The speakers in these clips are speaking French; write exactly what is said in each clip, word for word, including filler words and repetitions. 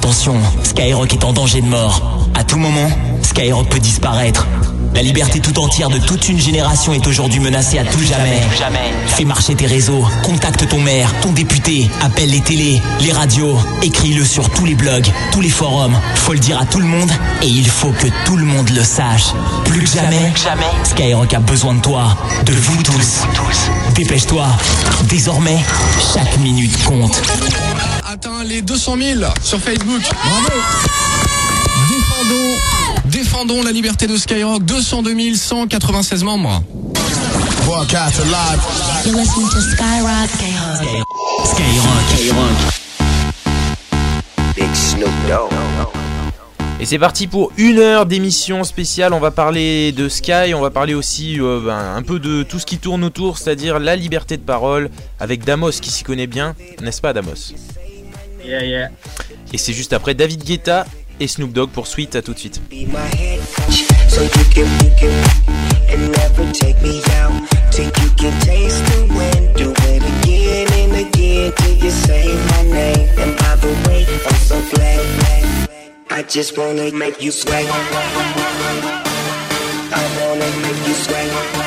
Attention, Skyrock est en danger de mort. À tout moment, Skyrock peut disparaître. La liberté tout entière de toute une génération est aujourd'hui menacée à tout jamais. Fais marcher tes réseaux, contacte ton maire, ton député, appelle les télés, les radios, écris-le sur tous les blogs, tous les forums. Faut le dire à tout le monde et il faut que tout le monde le sache. Plus que jamais, Skyrock a besoin de toi, de vous tous. Dépêche-toi, désormais, chaque minute compte. Atteint les deux cent mille sur Facebook. Bravo. Défendons, défendons la liberté de Skyrock. deux cent deux mille cent quatre-vingt-seize membres. Broadcast live. You're listening to Skyrock. Skyrock. Skyrock. Big Snoop Dogg. Et c'est parti pour une heure d'émission spéciale. On va parler de Sky, on va parler aussi euh, ben, un peu de tout ce qui tourne autour, c'est-à-dire la liberté de parole, avec Damos qui s'y connaît bien, n'est-ce pas Damos? Yeah, yeah. Et c'est juste après David Guetta et Snoop Dogg pour Sweet. À tout de suite. I just wanna make you sweat. I wanna make you sweat.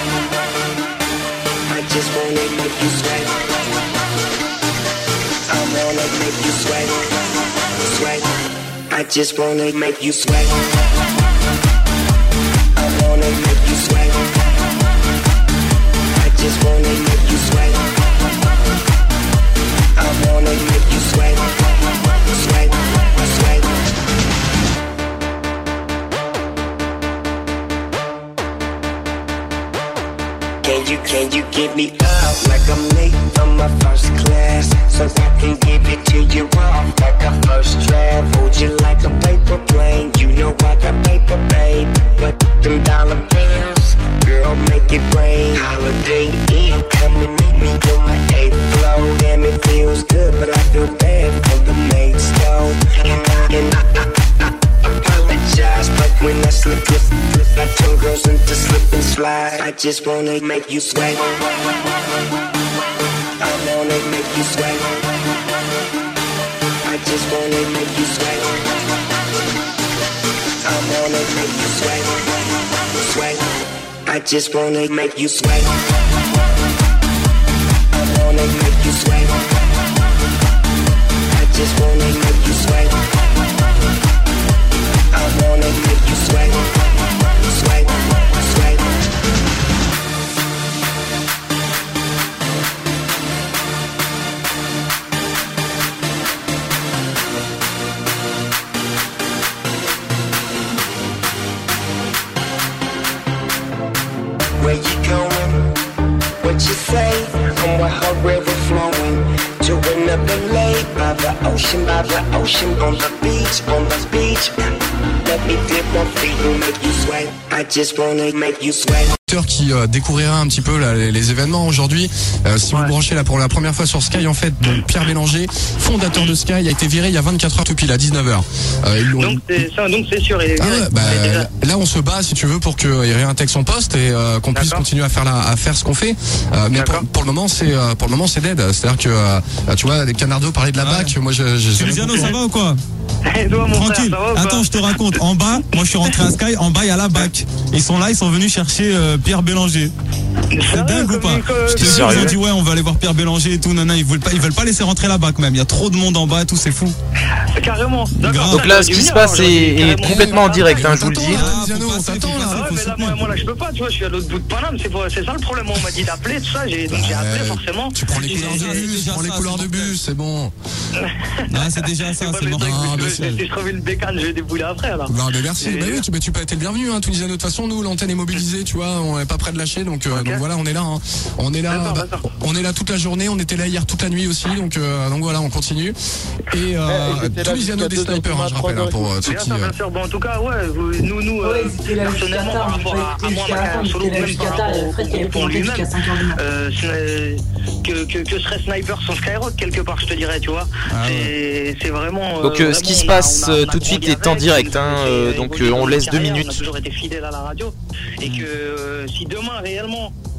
I just wanna make you sweat. I wanna make you sweat. Sweat. I just wanna make you sweat. I wanna make you sweat. I just wanna make you sweat. I wanna make you sweat. Sweat. Sweat. Can you, can you give me up like I'm late from my first class? So I can give it to you off like a first draft. Hold you like a paper plane. You know I got paper, babe. But them dollar bills, girl, make it rain. Holiday Inn, come and meet me on my eighth floor. Damn, it feels good, but I feel bad for the maid's though. And I, and I, I, I, I apologize, but when I slip, slip, slip, I turn girls into slip and slide. I just wanna make you sweat. I wanna make you sweat. I just wanna make you sweat. I wanna make you sweat. Sweat. I just wanna make you sweat. I wanna make you sweat. I just wanna make you sweat. I wanna make you sweat. Sweat. Sweat. Where you going? What you say? I'm with her river flowing to another lake by the ocean, by the ocean, on the beach, on the beach. Let me dip my feet and make you sweat. I just wanna make you sweat. Qui euh, découvrira un petit peu là, les, les événements aujourd'hui. Euh, si ouais. vous branchez là pour la première fois sur Sky, en fait, donc, Pierre Bélanger, fondateur de Sky, a été viré il y a vingt-quatre heures tout pile à dix-neuf heures. Euh, donc c'est ça, donc c'est sûr. Il est ah, bah, là, on se bat, si tu veux, pour qu'il réintègre son poste et euh, qu'on puisse continuer à faire la, à faire ce qu'on fait. Euh, mais pour, pour le moment, c'est euh, pour le moment, c'est dead. C'est-à-dire que euh, tu vois, les Canardo parlaient de la ah, bac. Moi, je. je Luciano, ça va ou quoi? Toi, tranquille. Frère, va, attends, je te raconte. En bas, moi je suis rentré à Sky. En bas, il y a la bac. Ils sont là, ils sont venus chercher euh, Pierre Bélanger. C'est dingue ou pas? Je te jure, ils ont dit ouais, on va aller voir Pierre Bélanger et tout. Non, non, ils veulent pas, ils veulent pas laisser rentrer la bac même. Il y a trop de monde en bas et tout, c'est fou. Carrément. Donc là, ce qui se passe est, est complètement en direct, hein, je vous le dis. Moi là, je peux pas, tu vois, je suis à l'autre bout de Paname. C'est c'est ça le problème. On m'a dit d'appeler tout ça, j'ai donc j'ai appelé forcément. Tu prends les couleurs de bus, tu prends les couleurs de bus, c'est bon. Non, c'est déjà ça, c'est bon. Si je trouve une bécane, je vais débouler après là. Non, mais merci. Bah oui, tu, bah, tu peux être le bienvenu, hein, Tunisien. De toute façon, nous, l'antenne est mobilisée, tu vois, on est pas près de lâcher, donc, euh, okay. donc voilà, on est là. Hein. On est là, bah, on est là toute la journée. On était là hier toute la nuit aussi, donc, euh, donc voilà, on continue. Et euh, Tunisiano des snipers, hein, je rappelle, hein, pour euh, ceux qui. Bien sûr, bon, en tout cas, ouais, nous, nous, euh, personnellement, par rapport à, à moi, ma solo, même par rapport au groupe en lui-même, euh, que, que, que serait Sniper sans Skyrock quelque part, je te dirais, tu vois. Ah, c'est, ouais. c'est vraiment. Donc, euh, ce qui se passe a, a, tout de suite est en direct, hein, euh, donc euh, on laisse deux minutes. On a toujours été fidèle à la radio et que euh, si demain réellement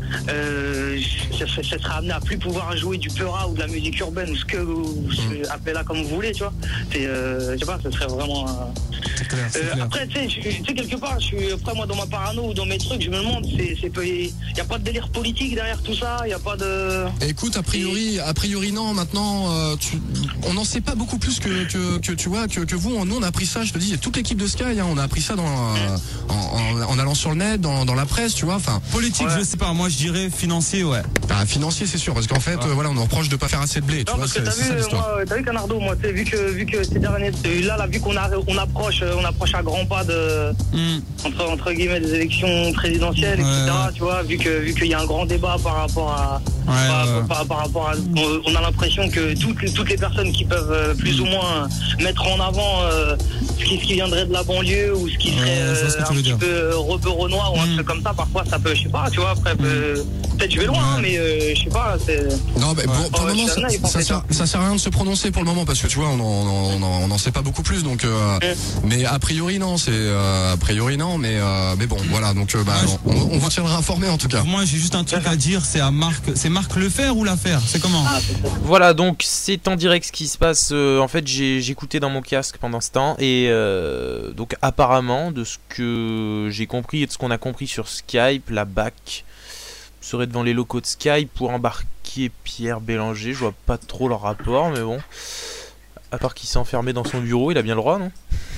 euh, je, je, je serais amené à plus pouvoir jouer du peura ou de la musique urbaine ou ce que vous mmh. appelez là comme vous voulez, tu vois. C'est, euh, je sais pas, ce serait vraiment. Euh, c'est clair, c'est euh, clair. Après, tu sais, quelque part, je suis après moi dans ma parano ou dans mes trucs, je me demande, c'est, c'est, il y a pas de délire politique derrière tout ça, il y a pas de. Écoute, a priori, a priori non. Maintenant, euh, tu, on n'en sait pas beaucoup plus que, que, que tu vois que, que vous. Nous, on a appris ça. Je te dis, toute l'équipe de Sky, hein, on a appris ça dans, euh, en, en, en allant sur le net, dans, dans la presse, tu vois. Enfin, politique, ouais. Je sais pas. Moi, je dirais financier, ouais. Bah, financier, c'est sûr, parce qu'en fait, ouais. euh, voilà, on nous reproche de pas faire assez de blé. Tu non, vois, parce que c'est, t'as c'est vu, ça, moi, t'as vu Canardo, moi, vu que vu que ces derniers, là, là, vu qu'on a, on approche, on approche à grands pas de mm. entre entre guillemets des élections présidentielles, ouais. et cetera. Tu vois, vu que vu qu'il y a un grand débat par rapport à ouais, par, ouais. par, par, par rapport à, on, on a l'impression que toutes toutes les personnes qui peuvent euh, plus ou moins mettre en avant euh, ce qui ce qui viendrait de la banlieue ou ce qui serait ouais, euh, un petit dire. peu rebeu noir ou un mm. truc comme ça, parfois ça peut, je sais pas, tu vois, après mm. peut, peut-être je vais loin, hein, mais euh, je sais pas, c'est. Non, mais bon, ouais. pour le moment, ça, ça, ça, sert, ça sert à rien de se prononcer pour le moment parce que tu vois, on on on n'en sait pas beaucoup plus, donc. Euh, mm. Mais a priori non, c'est euh, a priori non, mais euh, mais bon, voilà, donc euh, bah, on, on vous tiendra informé en tout cas. Moi, j'ai juste un truc à dire, c'est à Marc, c'est Marc Lefer ou l'affaire, c'est comment? Voilà, donc c'est en direct ce qui se passe. Euh, en fait, j'ai j'écoutais dans mon casque pendant ce temps et euh, donc apparemment, de ce que j'ai compris et de ce qu'on a compris sur Skype, la B A C serait devant les locaux de Skype pour embarquer Pierre Bélanger. Je vois pas trop le rapport, mais bon. À part qu'il s'est enfermé dans son bureau, il a bien le droit, non?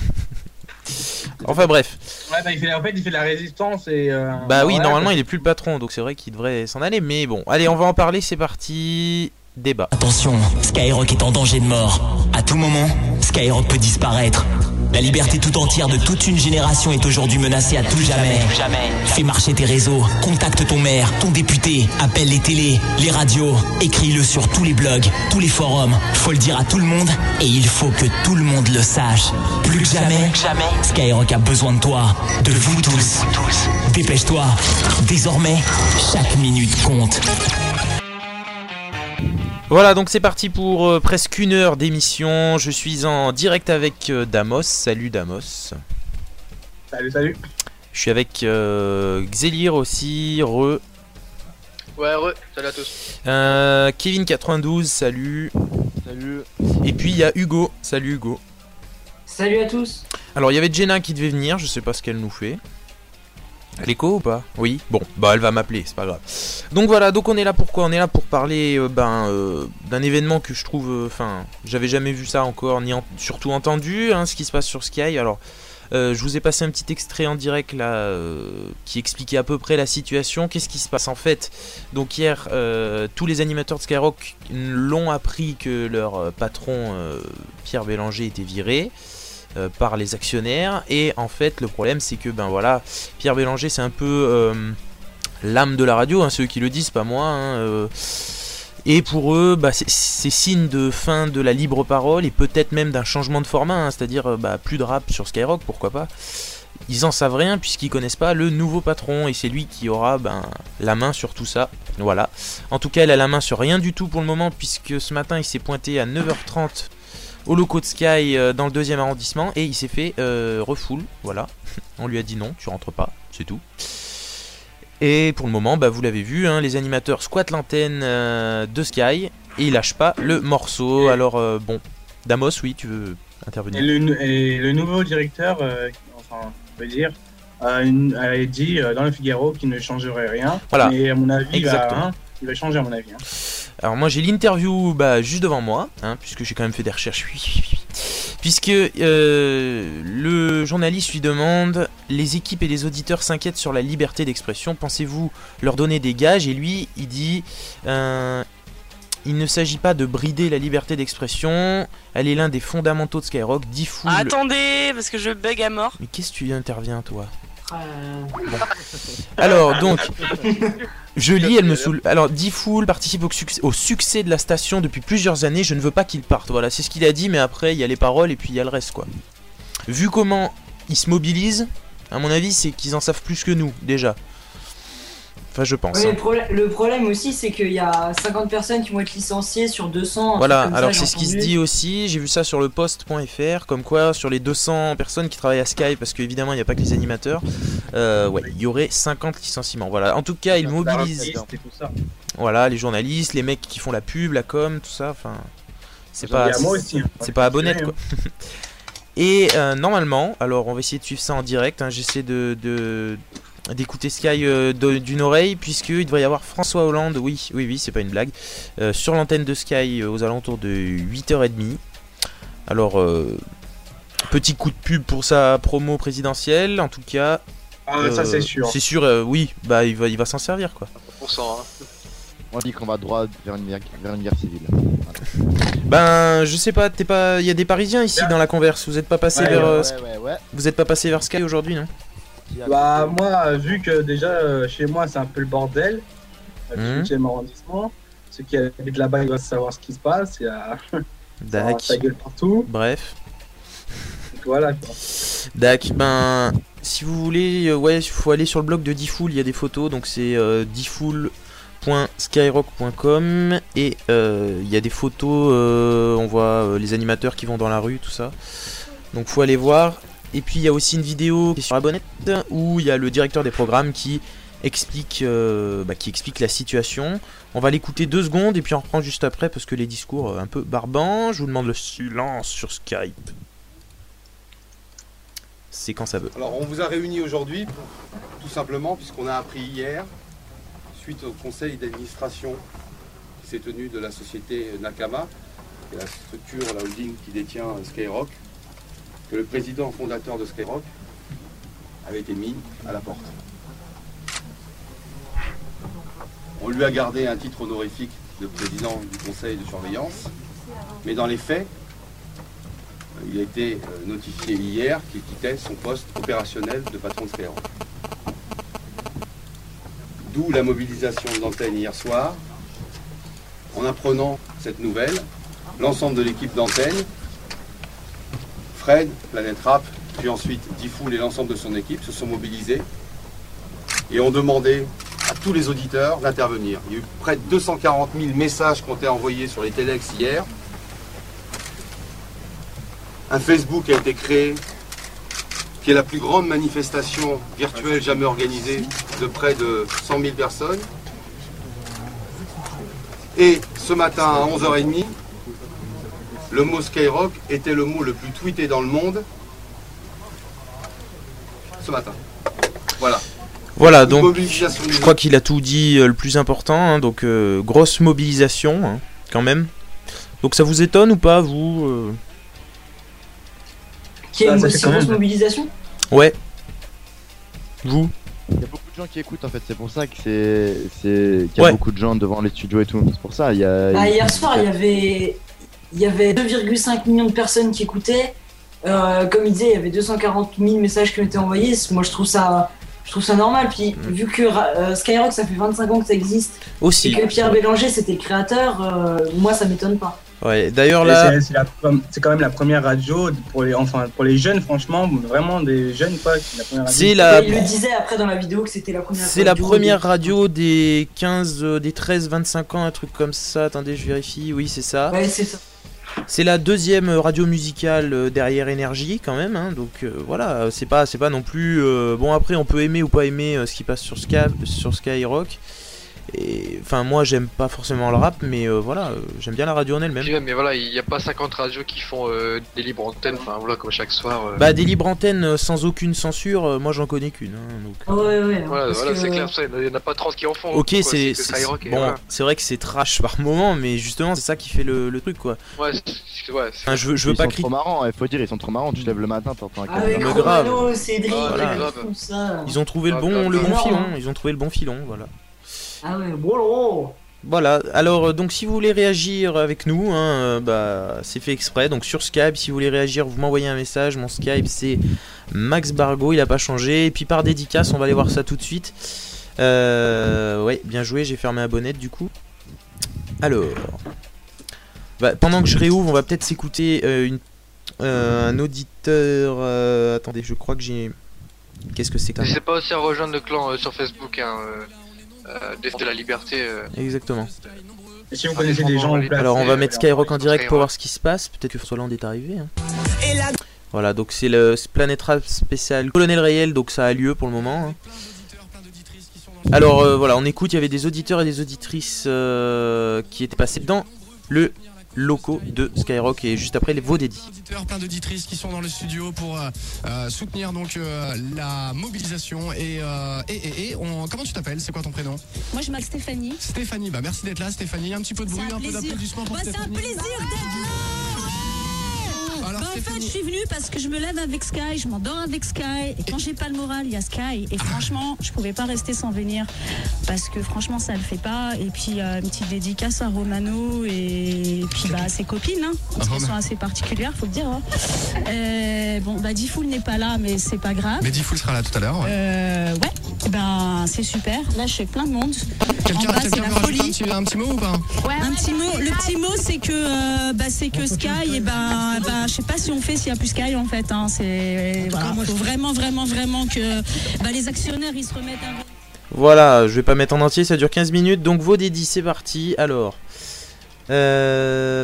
Enfin bref. Ouais, bah, il fait, en fait, il fait de la résistance et. Euh, bah oui, ouais, normalement, parce... il est plus le patron, donc c'est vrai qu'il devrait s'en aller. Mais bon, allez, on va en parler. C'est parti. Débat. Attention, Skyrock est en danger de mort. À tout moment, Skyrock peut disparaître. La liberté tout entière de toute une génération est aujourd'hui menacée à tout jamais. jamais. Fais marcher tes réseaux, contacte ton maire, ton député, appelle les télés, les radios, écris-le sur tous les blogs, tous les forums. Faut le dire à tout le monde et il faut que tout le monde le sache. Plus que jamais, jamais. Skyrock a besoin de toi, de vous tous. Dépêche-toi. Désormais, chaque minute compte. Voilà, donc c'est parti pour euh, presque une heure d'émission. Je suis en direct avec euh, Damos. Salut Damos. Salut, salut. Je suis avec euh, Xelir aussi. Re. Ouais, re. Salut à tous. Euh, Kevin quatre-vingt-douze. Salut. Salut. Et puis il y a Hugo. Salut Hugo. Salut à tous. Alors il y avait Jenna qui devait venir. Je sais pas ce qu'elle nous fait. L'écho ou pas? Oui. Bon, bah elle va m'appeler, c'est pas grave. Donc voilà, donc on est là pourquoi? On est là pour parler euh, ben euh, d'un événement que je trouve, enfin, euh, j'avais jamais vu ça encore, ni en, surtout entendu, hein, ce qui se passe sur Sky. Alors, euh, je vous ai passé un petit extrait en direct là, euh, qui expliquait à peu près la situation. Qu'est-ce qui se passe en fait? Donc hier, euh, tous les animateurs de Skyrock l'ont appris que leur euh, patron euh, Pierre Bélanger était viré. Euh, par les actionnaires, et en fait le problème c'est que ben voilà, Pierre Bélanger c'est un peu euh, l'âme de la radio, hein, ceux qui le disent, pas moi, hein, euh, et pour eux bah, c'est, c'est signe de fin de la libre parole et peut-être même d'un changement de format, hein, c'est-à-dire bah, plus de rap sur Skyrock, pourquoi pas. Ils en savent rien puisqu'ils connaissent pas le nouveau patron et c'est lui qui aura ben, la main sur tout ça. Voilà. En tout cas, elle a la main sur rien du tout pour le moment puisque ce matin il s'est pointé à neuf heures trente au locaux de Sky euh, dans le deuxième arrondissement et il s'est fait euh, refoule, voilà. On lui a dit non, tu rentres pas, c'est tout. Et pour le moment, bah, vous l'avez vu, hein, les animateurs squattent l'antenne euh, de Sky et ils lâchent pas le morceau. Et alors euh, bon, Damos, oui, tu veux intervenir? Et le, et le nouveau directeur, euh, enfin, on peut dire, euh, a dit euh, dans le Figaro qu'il ne changerait rien. Voilà. Mais à mon avis, exactement. Bah, hein, il va changer à mon avis. Hein. Alors moi j'ai l'interview bah, juste devant moi, hein, puisque j'ai quand même fait des recherches. Puisque euh, le journaliste lui demande: les équipes et les auditeurs s'inquiètent sur la liberté d'expression, pensez-vous leur donner des gages? Et lui il dit euh, il ne s'agit pas de brider la liberté d'expression, elle est l'un des fondamentaux de Skyrock. Diffoul... Attendez, parce que je bug à mort. Mais qu'est-ce que tu interviens toi? Bon. Alors donc je lis, elle me saoule. Alors Diffoul participe au succès, au succès de la station depuis plusieurs années, je ne veux pas qu'il parte. Voilà, c'est ce qu'il a dit, mais après il y a les paroles et puis il y a le reste quoi. Vu comment ils se mobilisent, à mon avis c'est qu'ils en savent plus que nous déjà. Enfin, je pense. Ouais, hein. le, problème, le problème aussi, c'est qu'il y a cinquante personnes qui vont être licenciées sur deux cents. Voilà, comme alors ça, c'est j'ai ce qui se entendu. dit aussi, j'ai vu ça sur le post point F R, comme quoi sur les deux cents personnes qui travaillent à Sky, parce qu'évidemment il n'y a pas que les animateurs, euh, ouais, il y aurait cinquante licenciements. Voilà, en tout cas ils mobilisent, voilà, les journalistes, les mecs qui font la pub, la com, tout ça, enfin, c'est J'en pas, dis à moi aussi, hein. c'est pas à Bonnette Ouais, quoi. Et euh, normalement, alors on va essayer de suivre ça en direct, hein, j'essaie de... de d'écouter Sky euh, de- d'une oreille, puisqu'il devrait y avoir François Hollande, oui, oui, oui, c'est pas une blague, euh, sur l'antenne de Sky euh, aux alentours de huit heures trente. Alors, euh, petit coup de pub pour sa promo présidentielle, en tout cas. Ah, ça, c'est sûr. C'est sûr, euh, oui, bah il va, il va s'en servir quoi. cent pour cent, hein. On dit qu'on va droit vers une, guerre- vers une guerre civile. Voilà. Ben, je sais pas, t'es pas, il y a des Parisiens ici dans la converse, vous êtes pas passé Ouais, vers, ouais, euh, ouais, ouais, ouais. vous êtes pas passé vers Sky aujourd'hui, non? Bah, moi, vu que déjà euh, chez moi c'est un peu le bordel, le Mhm. huitième arrondissement, ceux qui habitent là-bas ils doivent savoir ce qui se passe, il y a Dac. ça gueule partout. Bref. Donc, voilà quoi. Dac, ben si vous voulez, euh, ouais, il faut aller sur le blog de Diffoul, il y a des photos, donc c'est euh, diffoul point skyrock point com et euh, il y a des photos, euh, on voit euh, les animateurs qui vont dans la rue, tout ça. Donc faut aller voir. Et puis il y a aussi une vidéo qui est sur la bonnette où il y a le directeur des programmes qui explique, euh, bah, qui explique la situation. On va l'écouter deux secondes et puis on reprend juste après parce que les discours euh, un peu barbants. Je vous demande le silence sur Skype. C'est quand ça veut. Alors on vous a réunis aujourd'hui, tout simplement, puisqu'on a appris hier, suite au conseil d'administration qui s'est tenu de la société Nakama, qui est la structure, la holding qui détient Skyrock, que le président fondateur de Skyrock avait été mis à la porte. On lui a gardé un titre honorifique de président du conseil de surveillance, mais dans les faits, il a été notifié hier qu'il quittait son poste opérationnel de patron de Skyrock. D'où la mobilisation de l'antenne hier soir. En apprenant cette nouvelle, l'ensemble de l'équipe d'antenne, Fred, Planète Rap, puis ensuite Diffoul et l'ensemble de son équipe se sont mobilisés et ont demandé à tous les auditeurs d'intervenir. Il y a eu près de deux cent quarante mille messages qui ont été envoyés sur les téléx hier. Un Facebook a été créé, qui est la plus grande manifestation virtuelle jamais organisée, de près de cent mille personnes. Et ce matin à onze heures trente, le mot Skyrock était le mot le plus tweeté dans le monde ce matin. Voilà. Voilà, Une donc mobilisation je crois qu'il a tout dit euh, le plus important, hein, donc euh, grosse mobilisation hein, quand même. Donc ça vous étonne ou pas, vous euh Qu'il y ait Ah, une ça aussi fait quand grosse même. mobilisation. Ouais. Vous Il y a beaucoup de gens qui écoutent en fait, c'est pour ça que c'est c'est qu'il y a Ouais. beaucoup de gens devant les studios et tout. C'est pour ça, il y a. Bah, il- hier soir, il y avait, il y avait deux virgule cinq millions de personnes qui écoutaient. Euh, comme il disait, il y avait deux cent quarante mille messages qui ont été envoyés. Moi, je trouve ça, je trouve ça normal. Puis, vu que euh, Skyrock, ça fait vingt-cinq ans que ça existe, Aussi. et que Pierre Bélanger, c'était le créateur, euh, moi, ça m'étonne pas. Ouais, d'ailleurs Et là, c'est- c'est la- c'est quand même la première radio pour les, enfin, pour les jeunes, franchement, vraiment des jeunes quoi. C'est la première radio. c'est la, Ouais, il le disait après dans la vidéo que c'était la première. c'est la radio première des- radio des quinze, euh, des treize, vingt-cinq ans, un truc comme ça. Attendez, je vérifie. Oui, c'est ça. Ouais, c'est ça. C'est la deuxième radio musicale euh, derrière Énergie quand même, hein, donc euh, voilà, c'est pas, c'est pas non plus... euh, bon après on peut aimer ou pas aimer euh, ce qui passe sur, Sky, sur Skyrock, et enfin moi j'aime pas forcément le rap, mais euh, voilà, euh, j'aime bien la radio en elle-même. Puis même, mais voilà, il n'y a pas cinquante radios qui font euh, des libres antennes, enfin voilà, comme chaque soir. euh. Bah des libres antennes euh, sans aucune censure, euh, moi j'en connais qu'une. Hein, donc, euh. Ouais, ouais. Voilà, parce voilà que- c'est clair, ça, il n'y en a pas trente qui en font. Ok, quoi, c'est que c'est- Skyrock et bon, voilà. c'est vrai que c'est trash par moment, mais justement c'est ça qui fait le, le truc quoi. Ouais, c'est- ouais, c'est- Enfin, je veux, je veux ils pas sont crier. trop marrants, il faut dire, ils sont trop marrants. Tu te lèves le matin, t'entends un Ah, Avec mais grave. Romano, Cédric, Ah, voilà. euh, grave. tout ça. Ils ont trouvé le Ah, bon, grave, le bon grave. filon. Ils ont trouvé le bon filon, voilà. Ah ouais, bon. Voilà, alors euh, donc si vous voulez réagir avec nous, hein, euh, bah, c'est fait exprès, donc sur Skype, si vous voulez réagir, vous m'envoyez un message, mon Skype c'est Max Bargo, il a pas changé, et puis par dédicace, on va aller voir ça tout de suite. Euh, ouais, bien joué, j'ai fermé la bonnette du coup. Alors, bah, pendant que je réouvre, on va peut-être s'écouter euh, une, euh, un auditeur, euh, attendez, je crois que j'ai... Qu'est-ce que c'est que ça? N'hésitez pas aussi à rejoindre le clan euh, sur Facebook, hein, euh, euh, défendez la liberté. Euh... Exactement. Et si vous connaissez des gens en place, alors on va mettre Skyrock en direct pour voir ce qui se passe. Peut-être que François Hollande est arrivé. Hein. Voilà, donc c'est le Planète Rap spécial Colonel Rayel, donc ça a lieu pour le moment. Hein. Alors euh, voilà, on écoute, il y avait des auditeurs et des auditrices euh, qui étaient passés dans le locaux de Skyrock et juste après les vos dédits. Plein d'auditrices qui sont dans le studio pour euh, soutenir donc euh, la mobilisation et euh, et, et, et on... comment tu t'appelles, c'est quoi ton prénom? Moi je m'appelle Stéphanie. Stéphanie, bah merci d'être là Stéphanie, un petit peu de bruit, un, un peu d'applaudissements pour bah, Stéphanie. C'est un plaisir d'être là. Alors, bah, en fait, je suis venue parce que je me lève avec Sky, je m'endors avec Sky, et quand j'ai pas le moral, il y a Sky. Et franchement, je pouvais pas rester sans venir parce que franchement, ça le fait pas. Et puis, euh, une petite dédicace à Romano et puis bah, à ses copines, hein, parce qu'elles sont assez particulières, faut le dire. Hein. Euh, bon, bah, Diffoul n'est pas là, mais c'est pas grave. Mais Diffoul sera là tout à l'heure. Ouais, euh, ouais. Ben, c'est super. Là, je fais plein de monde. Quelqu'un bas, quelqu'un veut rajouter un petit, un petit mot ou pas? Ouais, un petit mot. Le petit mot, c'est que, euh, bah, c'est que Sky, et ben, bah, je sais pas si on fait s'il y a plus Sky en fait. Hein, c'est voilà, faut vraiment, vraiment, vraiment que bah, les actionnaires ils se remettent un... Voilà, je vais pas mettre en entier, ça dure quinze minutes. Donc vos dédits, c'est parti. Alors, euh...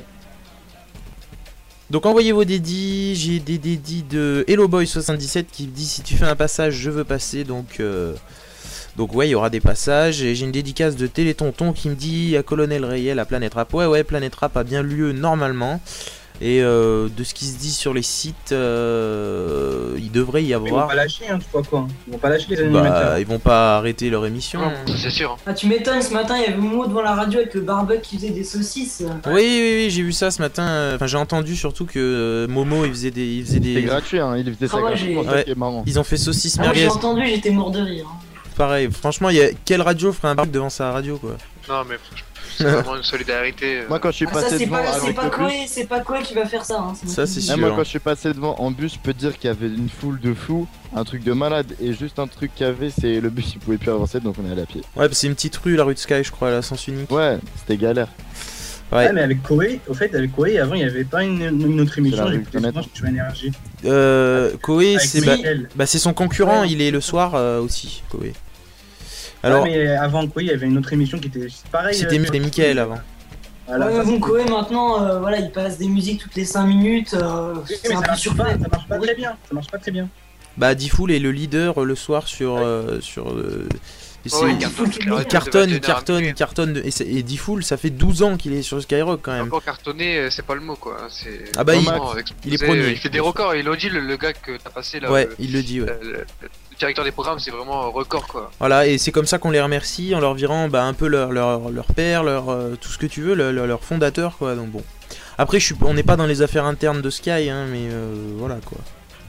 donc envoyez vos dédits. J'ai des dédits de Hello Boy soixante-dix-sept qui me dit si tu fais un passage, je veux passer. Donc euh... Donc ouais, il y aura des passages. Et j'ai une dédicace de Télétonton qui me dit à Colonel Rayel à Planète Rap. Ouais, ouais, Planète Rap a bien lieu normalement. Et euh, de ce qui se dit sur les sites, euh, il devrait y avoir. Ils vont pas lâcher, hein, tu vois quoi. Ils vont pas lâcher les animateurs. Bah, ils vont pas arrêter leur émission. Non, c'est sûr. Ah, tu m'étonnes, ce matin il y avait Momo devant la radio avec le barbecue qui faisait des saucisses. Oui, oui, oui, j'ai vu ça ce matin. Enfin, j'ai entendu surtout que euh, Momo il faisait des. Il faisait des... C'est gratuit, hein, il faisait ça ah, gratuitement. Ouais, ouais. Ils ont fait saucisses merguez. Ah, j'ai entendu, j'étais mort de rire. Pareil, franchement, y a... quelle radio ferait un barbecue devant sa radio quoi? Non, mais c'est vraiment une solidarité. Euh... Moi, quand je suis ah, passé ça, c'est devant. pas, c'est avec pas le Koé, bus... c'est pas Koé qui va faire ça. Hein, ça, c'est sûr. Ah, moi, quand je suis passé devant en bus, je peux te dire qu'il y avait une foule de fous, un truc de malade, et juste un truc qu'il y avait, c'est le bus, il pouvait plus avancer, donc on est allé à pied. Ouais, c'est une petite rue, la rue de Sky, je crois, à la sens unique. Ouais, c'était galère. Ouais, ah, mais avec Koé, au fait, avec Koé, avant, il n'y avait pas une, une autre émission, j'écoutais souvent sur Énergie. Euh, Koé, c'est bah, Mickaël. bah, c'est son concurrent, ouais. Il est le soir euh, aussi, Koé. Alors, ouais, mais avant Koé, il y avait une autre émission qui était pareil. C'était euh, Mickaël avant. Voilà, ouais, bon, Koé maintenant, euh, voilà, il passe des musiques toutes les cinq minutes. Euh, oui, mais ça marche, pas, ça marche pas très bien. Ça marche pas très bien. Bah, Diffoul est le leader euh, le soir sur. Ouais. Euh, sur euh, oh, ouais, il cartonne, il cartonne, il cartonne. Et, et Diffoul, ça fait douze ans qu'il est sur Skyrock quand même. Encore cartonné, c'est pas le mot quoi. Ah bah, il, il est premier. Il fait des records, il l'a dit, le, le gars que t'as passé là. Ouais, le, il le dit, ouais. Le, le, le directeur des programmes, c'est vraiment un record quoi. Voilà, et c'est comme ça qu'on les remercie en leur virant bah, un peu leur, leur, leur père, leur, euh, tout ce que tu veux, leur, leur fondateur quoi. Donc bon. Après, je suis, on n'est pas dans les affaires internes de Sky, hein, mais euh, voilà quoi.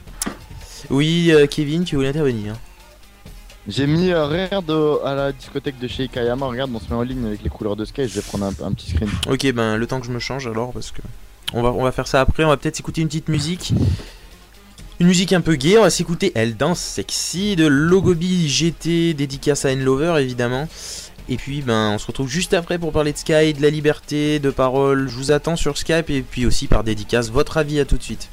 Oui, euh, Kevin, tu voulais intervenir. J'ai mis euh, regarde euh, à la discothèque de chez Ikayama, regarde, on se met en ligne avec les couleurs de Sky, je vais prendre un, un petit screen. Ok, ben le temps que je me change alors, parce que on va, on va faire ça après, on va peut-être s'écouter une petite musique. Une musique un peu gaie, on va s'écouter Elle danse sexy de Logobi G T, dédicace à N-Lover évidemment. Et puis ben on se retrouve juste après pour parler de Sky, de la liberté, de parole. Je vous attends sur Skype et puis aussi par dédicace. Votre avis, à tout de suite.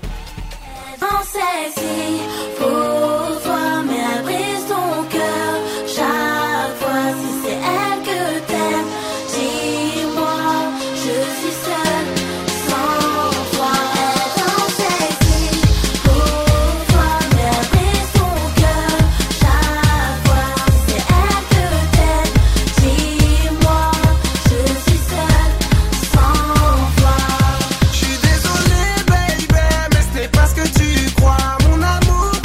Sexy pour toi, mais elle brise ton cœur chaque fois. Si c'est elle que t'aimes, dis-moi, je suis seule sans toi. Elle danse sexy pour toi, mais elle brise ton cœur chaque fois. Si c'est elle que t'aimes, dis-moi, je suis seule sans toi. Je suis désolé, baby, mais c'est parce que tu crois mon amour.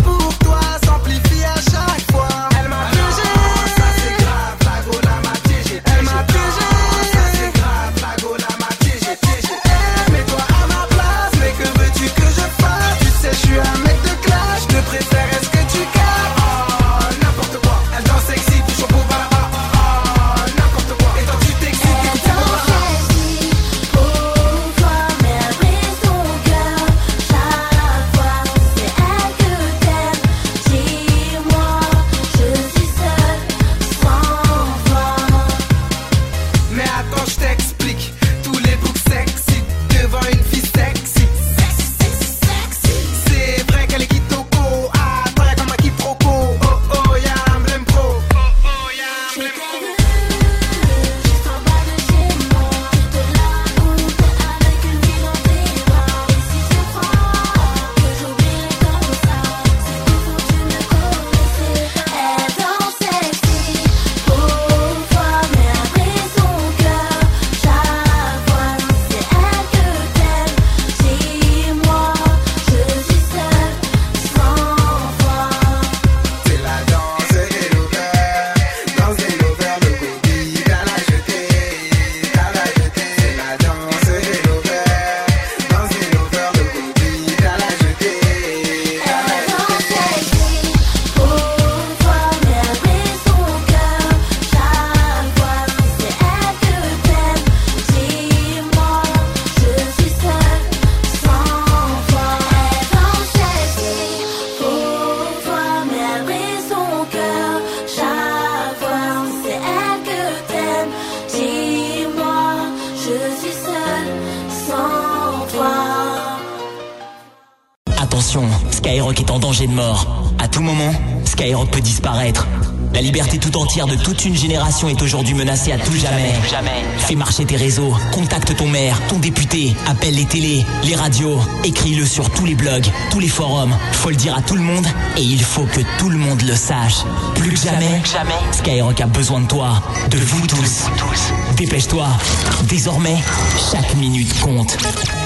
Attention, Skyrock est en danger de mort. À tout moment, Skyrock peut disparaître. La liberté tout entière de toute une génération est aujourd'hui menacée à tout jamais. Fais marcher tes réseaux, contacte ton maire, ton député, appelle les télés, les radios, écris-le sur tous les blogs, tous les forums. Faut le dire à tout le monde et il faut que tout le monde le sache. Plus que jamais, Skyrock a besoin de toi, de vous tous. Dépêche-toi. Désormais, chaque minute compte.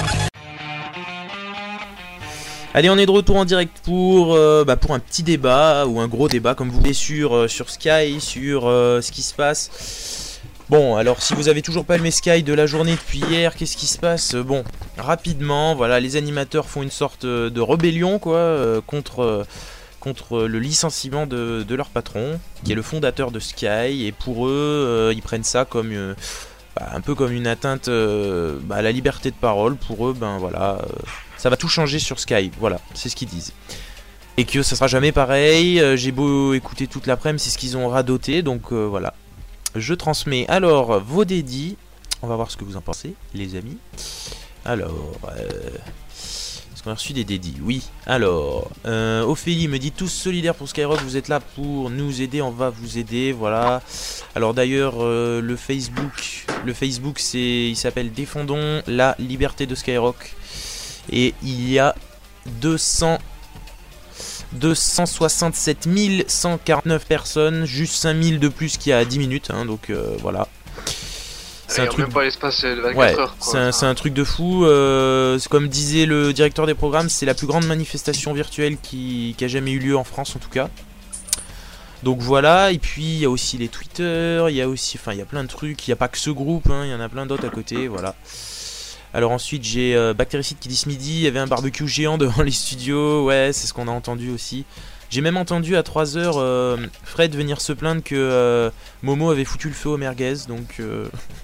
Allez, on est de retour en direct pour, euh, bah, pour un petit débat ou un gros débat comme vous voulez sur, euh, sur Sky, sur euh, ce qui se passe. Bon, alors si vous avez toujours pas aimé Sky de la journée depuis hier, qu'est-ce qui se passe? Bon, rapidement, voilà, les animateurs font une sorte de rébellion quoi, euh, contre, euh, contre le licenciement de, de leur patron, qui est le fondateur de Sky, et pour eux, euh, ils prennent ça comme... Euh, bah, un peu comme une atteinte euh, bah, à la liberté de parole. Pour eux, ben voilà... Euh, ça va tout changer sur Sky, voilà, c'est ce qu'ils disent. Et que ça sera jamais pareil, euh, j'ai beau écouter toute l'après-midi, c'est ce qu'ils ont radoté, donc euh, voilà. Je transmets alors vos dédits, on va voir ce que vous en pensez, les amis. Alors, euh, est-ce qu'on a reçu des dédits? Oui, alors, euh, Ophélie me dit tous solidaires pour Skyrock, vous êtes là pour nous aider, on va vous aider, voilà. Alors d'ailleurs, euh, le Facebook, le Facebook c'est, il s'appelle Défendons la liberté de Skyrock. Et il y a deux cents, deux cent soixante-sept mille cent quarante-neuf personnes, juste cinq mille de plus qu'il y a dix minutes, hein, donc euh, voilà. C'est un truc. Même pas l'espace de vingt-quatre ouais, heures. C'est un, c'est un truc de fou. Euh, comme disait le directeur des programmes, c'est la plus grande manifestation virtuelle qui, qui a jamais eu lieu en France, en tout cas. Donc voilà, et puis il y a aussi les Twitter, il y a aussi, enfin il y a plein de trucs, il n'y a pas que ce groupe, hein, il y en a plein d'autres à côté, voilà. Alors ensuite j'ai euh, Bactéricide qui dit ce midi, il y avait un barbecue géant devant les studios, ouais c'est ce qu'on a entendu aussi. J'ai même entendu à trois heures euh, Fred venir se plaindre que euh, Momo avait foutu le feu au merguez, donc... Euh...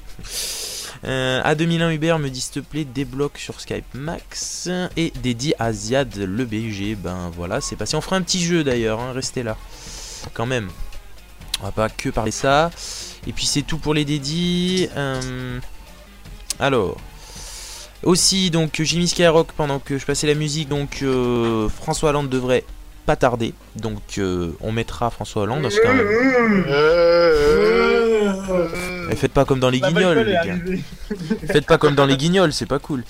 euh, A deux mille un Hubert me dit s'il te plaît débloque sur Skype Max, et dédié à Ziad le B U G, ben voilà c'est passé. On fera un petit jeu d'ailleurs, hein, restez là, quand même. On va pas que parler ça. Et puis c'est tout pour les dédits. Euh... Alors... Aussi, donc j'ai mis Skyrock pendant que je passais la musique, donc euh, François Hollande devrait pas tarder, donc euh, on mettra François Hollande dans ce cas. Et faites pas comme dans les guignols, les gars. Faites pas comme dans les guignols, c'est pas cool.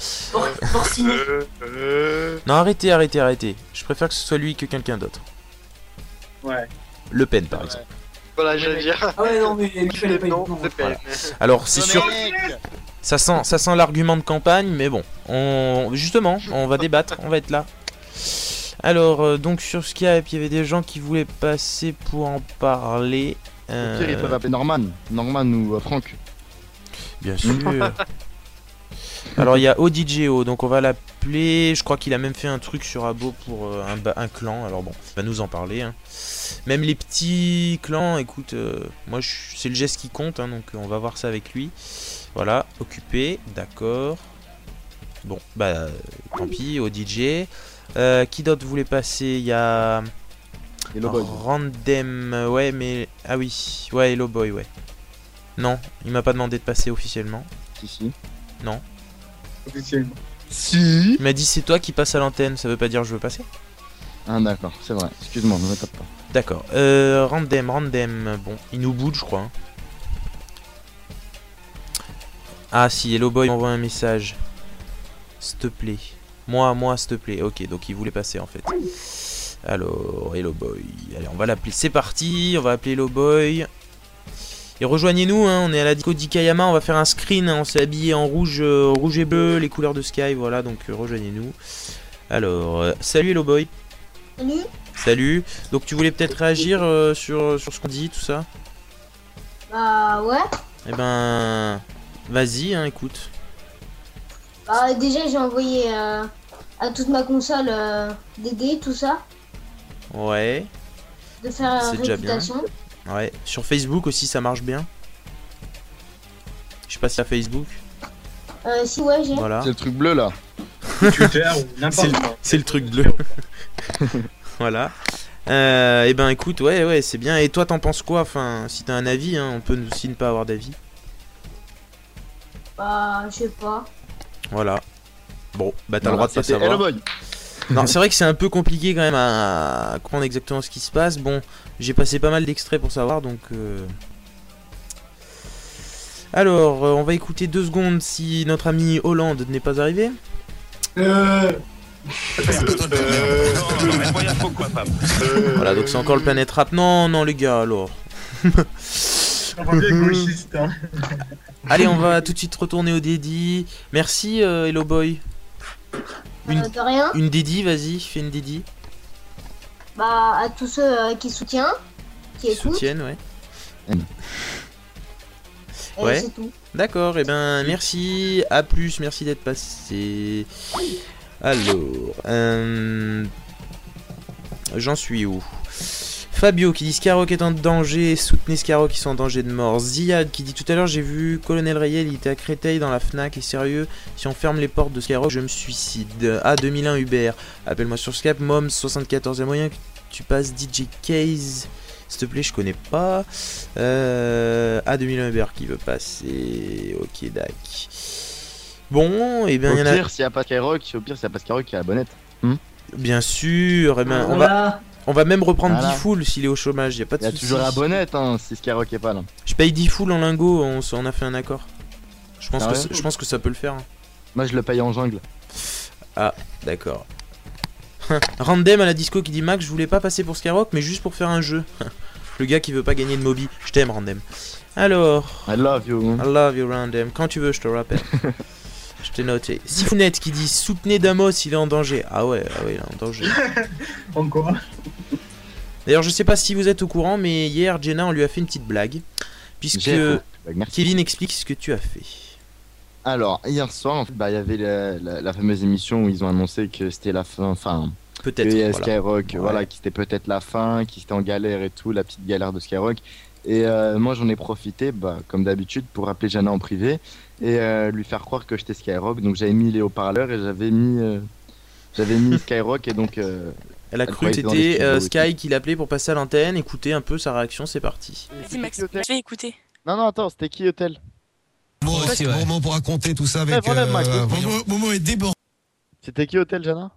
Non, arrêtez, arrêtez, arrêtez. Je préfère que ce soit lui que quelqu'un d'autre. Ouais. Le Pen, par exemple. Voilà, j'allais dire. Ah ouais, non, mais il fallait pas. Non, voilà. Alors, c'est sûr. Ça sent, ça sent l'argument de campagne, mais bon, on, justement, on va débattre, on va être là. Alors, euh, donc sur Skype, il y avait des gens qui voulaient passer pour en parler. Euh... Au pire, ils peuvent appeler Norman, Norman ou euh, Franck. Bien sûr. Alors, il y a O D J O, donc on va l'appeler. Je crois qu'il a même fait un truc sur Abo pour euh, un, un clan. Alors bon, il va nous en parler. Hein. Même les petits clans, écoute, euh, moi c'est le geste qui compte, hein, donc on va voir ça avec lui. Voilà, occupé, d'accord. Bon, bah, euh, tant pis, au D J. Euh, qui d'autre voulait passer? Il y a... Hello Boy. Random, ouais, mais... Ah oui, ouais, Hello Boy, ouais. Non, il m'a pas demandé de passer officiellement. Si, si. Non. Officiellement. Si. Il m'a dit c'est toi qui passe à l'antenne, ça veut pas dire je veux passer. Ah d'accord, c'est vrai, excuse-moi, ne me tape pas. D'accord, euh, random, random, bon, il nous boude je crois. Hein. Ah si, Hello Boy m'envoie un message. S'il te plaît. Moi, moi, s'il te plaît. Ok, donc il voulait passer en fait. Alors, Hello Boy. Allez, on va l'appeler. C'est parti, on va appeler Hello Boy. Et rejoignez-nous, hein, on est à la disco d'Ikayama, on va faire un screen, hein, on s'est habillé en rouge, euh, rouge et bleu, les couleurs de Sky, voilà, donc euh, rejoignez-nous. Alors, euh, salut Hello Boy. Salut. Salut. Donc tu voulais peut-être réagir euh, sur, sur ce qu'on dit, tout ça? Bah ouais. Eh ben, vas-y, hein, écoute. Bah déjà j'ai envoyé euh, à toute ma console euh, des dés, tout ça. Ouais. De faire c'est une déjà bien. réputation. Ouais. Sur Facebook aussi ça marche bien. Je passe à Facebook. Euh, si ouais j'ai. Voilà. C'est le truc bleu là. Twitter ou n'importe quoi. C'est le truc bleu. Voilà. Euh, et ben écoute, ouais, ouais, c'est bien. Et toi, t'en penses quoi? Enfin, si t'as un avis, hein, on peut aussi ne pas avoir d'avis. Bah, je sais pas. Voilà. Bon, bah t'as Voilà, le droit de pas c'était savoir. Hello Boy. Non, c'est vrai que c'est un peu compliqué quand même à comprendre exactement ce qui se passe. Bon, j'ai passé pas mal d'extraits pour savoir, donc... Euh... Alors, euh, on va écouter deux secondes si notre ami Hollande n'est pas arrivé. Euh... Voilà, donc c'est encore le Planète Rap. Non, non les gars, alors. Allez, on va tout de suite retourner au dédi. Merci euh, Hello Boy. Une, Euh, de rien. une dédi, vas-y, fais une dédi. Bah, à tous ceux euh, qui soutiennent, qui écoutent. Soutienne, ouais. Et Ouais. c'est tout. D'accord, et eh ben merci, à plus, merci d'être passé. Alors, euh... j'en suis où? Fabio qui dit Skyrock est en danger, soutenez Skyrock qui sont en danger de mort. Ziad qui dit tout à l'heure j'ai vu Colonel Rayel, il était à Créteil dans la Fnac, et sérieux, si on ferme les portes de Skyrock, je me suicide. A deux mille un Hubert, appelle-moi sur Skype, Mom soixante-quatorze, y'a moyen que tu passes D J Case, s'il te plaît, je connais pas. Euh, A deux mille un Hubert qui veut passer, ok, dac. Bon, et bien il y en a... Au pire, s'il n'y a pas Skyrock, au pire, s'il n'y a pas Skyrock, il y a la bonnette. Hmm Bien sûr, et ben, on va... Voilà. On va même reprendre Voilà. dix full s'il est au chômage, y a pas de Il y a soucis. toujours la bonnette hein, si Skyrock est pas là. Je paye dix full en lingot, on, s- on a fait un accord. Je pense, Ah que, ouais ça- je pense que ça peut le faire. hein. Moi je le paye en jungle. Ah, d'accord. Random à la disco qui dit Max, je voulais pas passer pour Skyrock, mais juste pour faire un jeu. Le gars qui veut pas gagner de Moby. Je t'aime, Random. Alors. I love you. I love you, Random. Quand tu veux, je te rappelle. Je t'ai noté. Sifounette qui dit soutenez Damos, il est en danger. Ah ouais, ah ouais, il est en danger. Encore. D'ailleurs, je sais pas si vous êtes au courant, mais hier, Jenna, on lui a fait une petite blague. Puisque J'ai fait une blague, merci. Kevin explique ce que tu as fait. Alors, hier soir, en fait, bah, il y avait la, la- la fameuse émission où ils ont annoncé que c'était la fin, enfin, Peut-être, que voilà. Skyrock, Ouais. voilà, qui c'était peut-être la fin, qui était en galère et tout, la petite galère de Skyrock. Et euh, moi, j'en ai profité, bah, comme d'habitude, pour appeler Jana en privé et euh, lui faire croire que j'étais Skyrock. Donc, j'avais mis les haut-parleurs et j'avais mis, euh, j'avais mis Skyrock et donc. Euh, Elle a cru que croyait dans les c'était studios euh, et Sky qui l'appelait pour passer à l'antenne. Écoutez un peu sa réaction, c'est parti. Vas-y Max, je vais écouter. Non, non, attends, c'était qui Hôtel? Moi aussi, ouais. Moment pour raconter tout ça avec. Ouais, voilà, Max, euh, voyons. Momo, Momo est débordé. C'était qui Hôtel, Jana?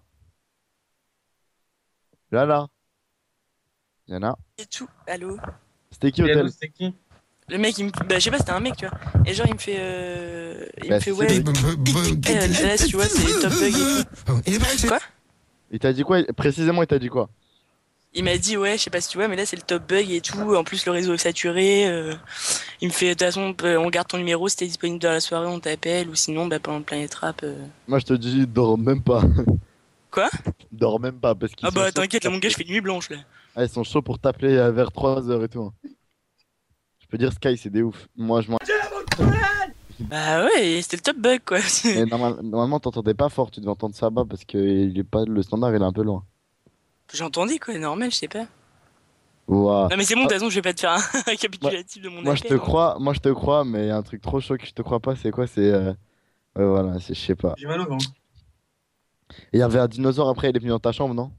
Jana? Jana? Et tout, allô. C'était qui Hôtel? C'était qui? Le mec il me. Bah je sais pas, c'était un mec tu vois. Et genre il me fait. Euh... Il Bah, me fait c'est ouais. Big Eh, là, tu vois, c'est top bug et tout. Quoi? Il t'a dit quoi? Précisément, il t'a dit quoi? Il m'a dit ouais, je sais pas si tu vois, mais là c'est le top bug et tout. En plus le réseau est saturé. euh, Il me fait de toute façon, on garde ton numéro, si t'es disponible dans la soirée, on t'appelle ou sinon bah pendant le Planet Rap. euh. Moi, je te dis, dors même pas. Quoi? Dors même pas parce qu'ils Ah sont bah chauds t'inquiète, là pour mon gars, je fais nuit blanche là. Ah, ils sont chauds pour t'appeler euh, vers trois heures et tout. hein. Je peux dire Sky, c'est des ouf. Moi, je m'en. Bah ouais, c'était le top bug quoi. Mais normal- normalement, t'entendais pas fort, tu devais entendre ça bas parce que il est pas le standard, il est un peu loin. J'entendais quoi, normal, je sais pas. Ouah. Non mais c'est bon, de toute façon, je vais pas te faire un récapitulatif de mon Moi, je appel. te crois, moi, je te crois, mais y a un truc trop chaud que je te crois pas, c'est quoi? C'est. euh, Ouais, voilà, c'est je sais pas. J'ai mal au ventre. Et il y avait un dinosaure après, il est venu dans ta chambre, non?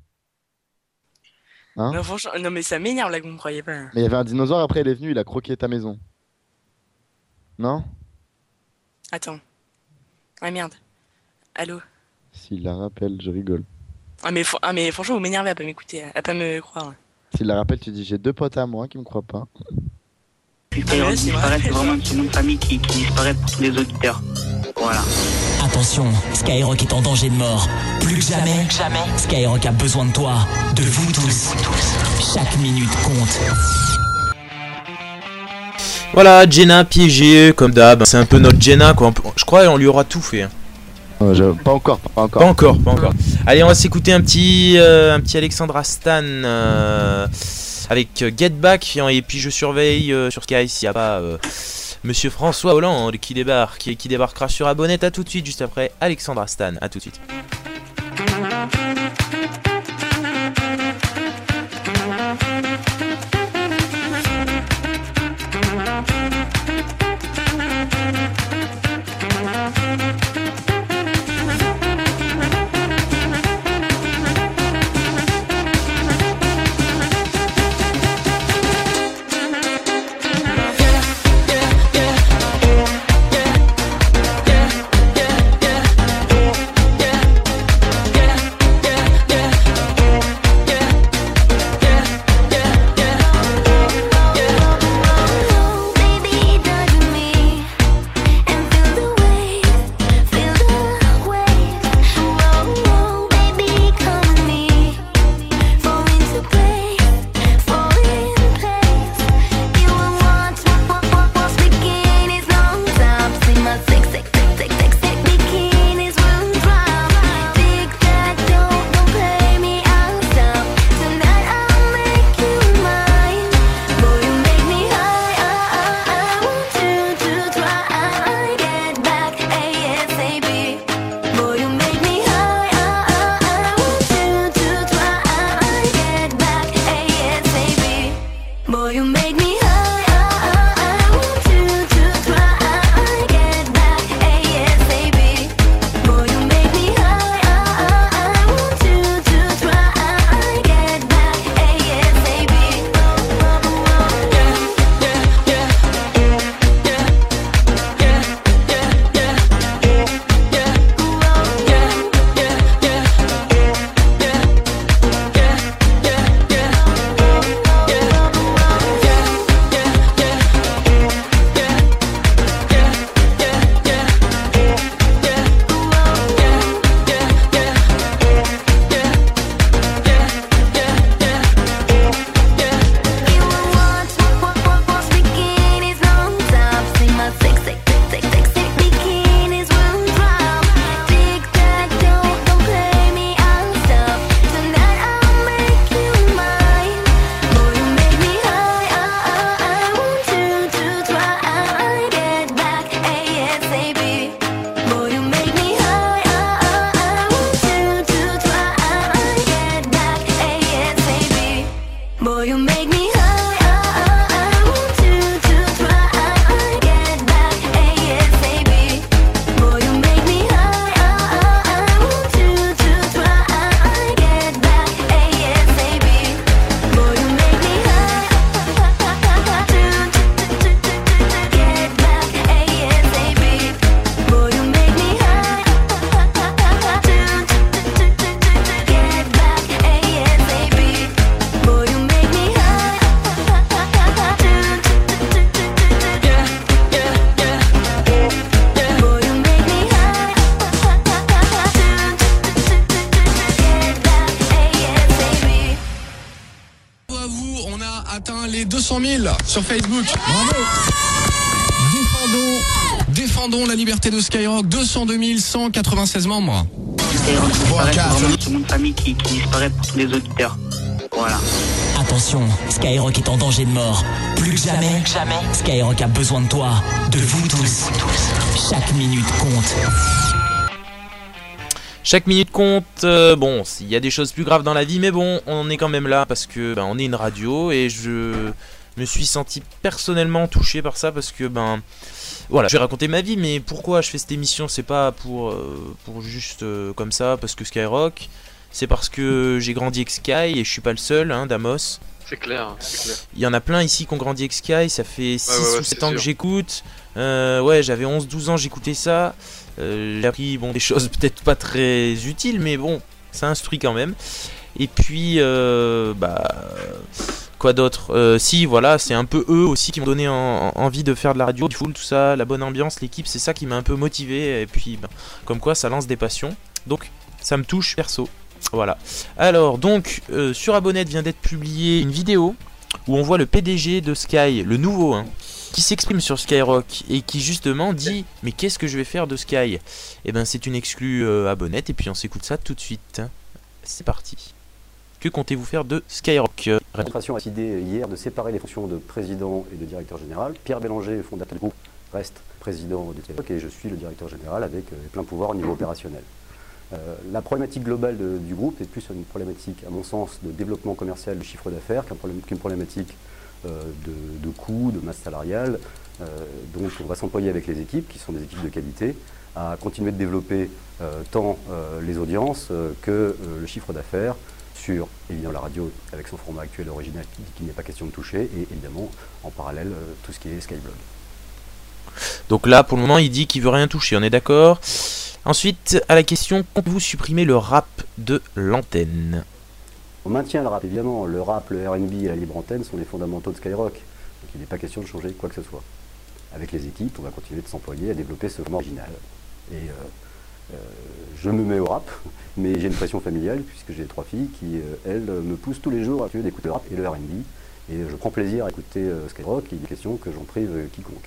Hein? Non, franchement, non mais ça m'énerve là que vous me croyez pas. Mais il y avait un dinosaure après, il est venu, il a croqué ta maison. Non? Attends. Ah merde. Allô? S'il la rappelle, je rigole. Ah mais, fr- ah mais franchement, vous m'énervez à pas m'écouter, à pas me croire. S'il la rappelle, tu dis j'ai deux potes à moi qui me croient pas. Skyrock disparaît, c'est vraiment un nom de famille qui, qui disparaît pour tous les auditeurs. Voilà. Attention, Skyrock est en danger de mort. Plus que jamais, jamais, Skyrock a besoin de toi, de vous tous. Chaque minute compte. Voilà, Jenna piégée, comme d'hab. C'est un peu notre Jenna, quoi. On peut- Je crois qu'on lui aura tout fait. hein. Ouais, je- Pas encore, pas encore. Pas encore, pas encore. Allez, on va s'écouter un petit, euh, un petit Alexandra Stan euh, avec euh, Get Back. Et puis je surveille euh, sur Sky s'il n'y a pas euh, Monsieur François Hollande qui débarque, qui, qui débarquera sur Abonnette. À tout de suite, juste après Alexandra Stan. À tout de suite. Yeah. atteint les deux cent mille sur Facebook. Bravo. Défendons, défendons la liberté de Skyrock. deux cent deux mille cent quatre-vingt-seize membres. Skyrock disparaît, c'est vraiment ce nom de famille qui, qui disparaît pour tous les auditeurs. Voilà. Attention, Skyrock est en danger de mort. Plus que jamais, jamais, Skyrock a besoin de toi, de vous tous. Chaque minute compte. Chaque minute compte. Euh, bon, il y a des choses plus graves dans la vie, mais bon, on est quand même là parce que ben, on est une radio et je me suis senti personnellement touché par ça parce que ben voilà, je vais raconter ma vie, mais pourquoi je fais cette émission, c'est pas pour euh, pour juste euh, comme ça parce que Skyrock. C'est parce que j'ai grandi avec Sky et je suis pas le seul, hein, Damos. C'est clair, c'est clair. Il y en a plein ici qui ont grandi avec Sky, ça fait six ouais, ouais, ou sept ans sûr. que j'écoute. Euh, ouais, j'avais onze douze ans, j'écoutais ça. Euh, j'ai appris bon, des choses peut-être pas très utiles, mais bon, ça instruit quand même. Et puis, euh, bah, quoi d'autre euh, Si, voilà, c'est un peu eux aussi qui m'ont donné en, en, envie de faire de la radio, du full, tout ça, la bonne ambiance, l'équipe, c'est ça qui m'a un peu motivé. Et puis, bah, comme quoi, ça lance des passions. Donc, ça me touche perso. Voilà. Alors donc euh, sur Abonnet vient d'être publiée une vidéo où on voit le P D G de Sky, le nouveau, hein, qui s'exprime sur Skyrock et qui justement dit mais qu'est-ce que je vais faire de Sky ? Et ben c'est une exclue euh, Abonnet et puis on s'écoute ça tout de suite. C'est parti. Que comptez-vous faire de Skyrock ? L'administration a décidé hier de séparer les fonctions de président et de directeur général. Pierre Bélanger, fondateur du groupe, reste président de Skyrock et je suis le directeur général avec euh, plein pouvoir au niveau opérationnel. Euh, la problématique globale de, du groupe est plus une problématique, à mon sens, de développement commercial, de chiffre d'affaires, qu'un problème, qu'une problématique euh, de, de coûts, de masse salariale. Euh, donc on va s'employer avec les équipes, qui sont des équipes de qualité, à continuer de développer euh, tant euh, les audiences euh, que euh, le chiffre d'affaires sur, évidemment, la radio avec son format actuel original qui, qui n'est pas question de toucher, et évidemment, en parallèle, euh, tout ce qui est Skyblog. Donc là, pour le moment, il dit qu'il veut rien toucher, on est d'accord ? Ensuite, à la question, comptez-vous supprimer le rap de l'antenne ? On maintient le rap, évidemment. Le rap, le R and B et la libre antenne sont les fondamentaux de Skyrock. Donc il n'est pas question de changer quoi que ce soit. Avec les équipes, on va continuer de s'employer à développer ce format original. Et euh, euh, je me mets au rap, mais j'ai une pression familiale, puisque j'ai trois filles qui, euh, elles, me poussent tous les jours à d'écouter le rap et le R and B. Et je prends plaisir à écouter euh, Skyrock, et il est question que j'en prive euh, quiconque.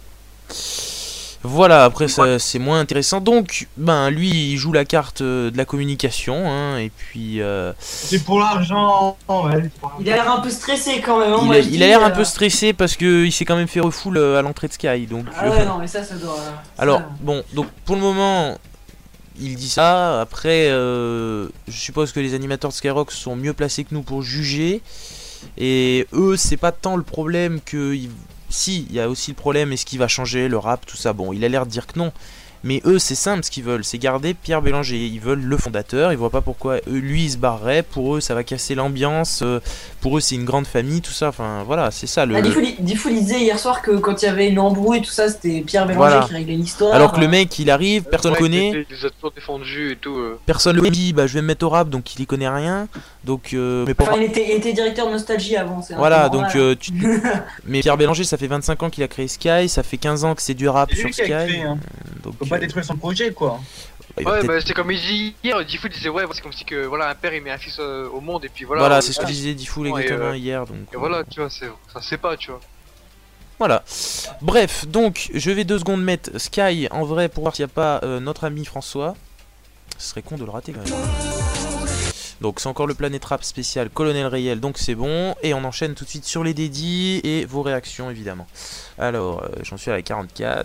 Voilà, après ça, c'est moins intéressant. Donc, ben lui, il joue la carte euh, de la communication, hein, et puis. Euh... C'est pour l'argent. Ouais, il a l'air un peu stressé quand même. Hein, il, moi, a, je il dis, a l'air euh... un peu stressé parce que il s'est quand même fait refoule à l'entrée de Sky. Donc. Ah ouais, euh... non, mais ça, ça doit. Alors, ça... bon, donc pour le moment, il dit ça. Après, euh, je suppose que les animateurs de Skyrock sont mieux placés que nous pour juger. Et eux, c'est pas tant le problème que. Ils... Si, il y a aussi le problème, est-ce qu'il va changer le rap, tout ça. Bon, il a l'air de dire que non. Mais eux, c'est simple, ce qu'ils veulent, c'est garder Pierre Bélanger. Ils veulent le fondateur, ils voient pas pourquoi eux, lui, il se barrerait. Pour eux, ça va casser l'ambiance. Euh, pour eux, c'est une grande famille, tout ça. Enfin, voilà, c'est ça. Le... Ah, Diffoul disait hier soir que quand il y avait une embrouille, tout ça, c'était Pierre Bélanger voilà. qui réglait l'histoire. Alors que le mec, il arrive, personne ne le connaît. Il les a toujours défendus et tout. Euh. Personne le dit, bah je vais me mettre au rap, donc il y connaît rien. Donc, euh, mais pour... enfin, il, était, il était directeur de Nostalgie avant. C'est voilà, donc euh, tu... mais Pierre Bélanger, ça fait vingt-cinq ans qu'il a créé Sky, ça fait quinze ans que c'est du rap sur Sky. Créé, hein. Donc, faut pas détruire son projet, quoi. Ouais, bah c'est comme il dit hier, Diffoul disait ouais, c'est comme si que voilà un père il met un fils euh, au monde et puis voilà. Voilà, c'est ce que disait Diffoul exactement euh, hier, donc. Et voilà, tu vois, c'est ça c'est pas, tu vois. Voilà. Bref, donc je vais deux secondes mettre Sky en vrai pour voir s'il n'y a pas euh, notre ami François. Ce serait con de le rater quand même. Donc c'est encore le Planète Rap spécial Colonel Rayel, donc c'est bon. Et on enchaîne tout de suite sur les dédits et vos réactions évidemment. Alors, euh, j'en suis à la quarante-quatre.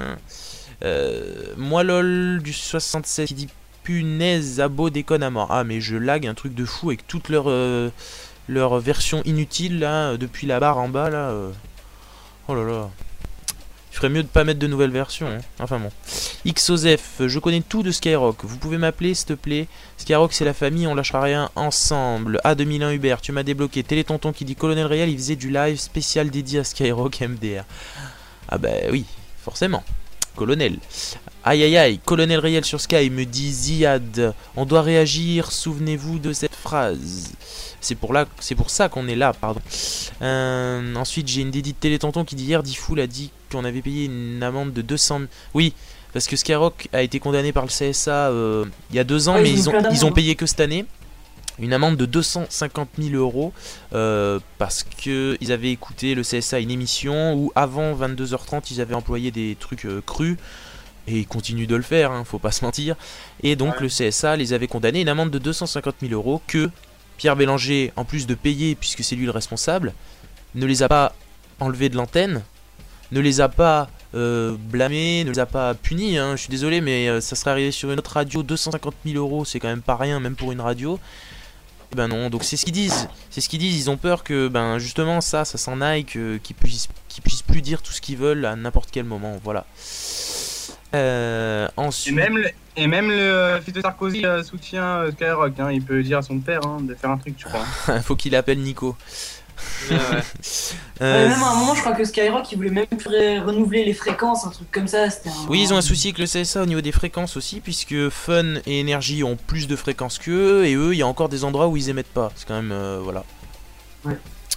Euh, moi lol du soixante-sept qui dit punaise abo déconne à mort. Ah mais je lag un truc de fou avec toute leur, euh, leur version inutile là, depuis la barre en bas là. Euh... Oh là là. Il ferait mieux de pas mettre de nouvelles versions, hein. Enfin bon. Xosef, je connais tout de Skyrock. Vous pouvez m'appeler s'il te plaît. Skyrock c'est la famille, on lâchera rien ensemble. A deux mille un Hubert, tu m'as débloqué. Télétonton qui dit Colonel Réel, il faisait du live spécial dédié à Skyrock M D R. Ah bah oui, forcément. Colonel. Aïe aïe aïe, Colonel Réel sur Sky me dit Ziad. On doit réagir, souvenez-vous de cette phrase. C'est pour, là, c'est pour ça qu'on est là, pardon. Euh, ensuite, j'ai une dédite Télétonton qui dit hier, Diffoul a dit qu'on avait payé une amende de deux cents... Oui, parce que Skyrock a été condamné par le C S A euh, il y a deux ans, ouais, mais ils ont, ils ont payé que cette année. une amende de deux cent cinquante mille euros euh, parce qu'ils avaient écouté le C S A une émission où avant vingt-deux heures trente ils avaient employé des trucs euh, crus et ils continuent de le faire, hein, faut pas se mentir. Et donc ouais. le C S A les avait condamnés une amende de deux cent cinquante mille euros que Pierre Bélanger, en plus de payer puisque c'est lui le responsable, ne les a pas enlevés de l'antenne, ne les a pas euh, blâmés, ne les a pas punis, hein. Je suis désolé mais euh, ça serait arrivé sur une autre radio, deux cent cinquante mille euros c'est quand même pas rien même pour une radio. Et ben non, donc c'est ce qu'ils disent, c'est ce qu'ils disent, ils ont peur que ben justement ça, ça s'en aille, que, qu'ils puissent, qu'ils puissent plus dire tout ce qu'ils veulent à n'importe quel moment, voilà. Euh, ensuite... Et même le, et même le fils de Sarkozy euh, soutient euh, Skyrock, hein. Il peut dire à son père hein, de faire un truc, je crois. Faut qu'il appelle Nico. Ouais, ouais. euh, même à un moment, je crois que Skyrock il voulait même renouveler les fréquences, un truc comme ça. C'était un... Oui, ils ont un souci avec le C S A au niveau des fréquences aussi, puisque Fun et Énergie ont plus de fréquences qu'eux, et eux, il y a encore des endroits où ils émettent pas. C'est quand même. Euh, voilà. Ouais.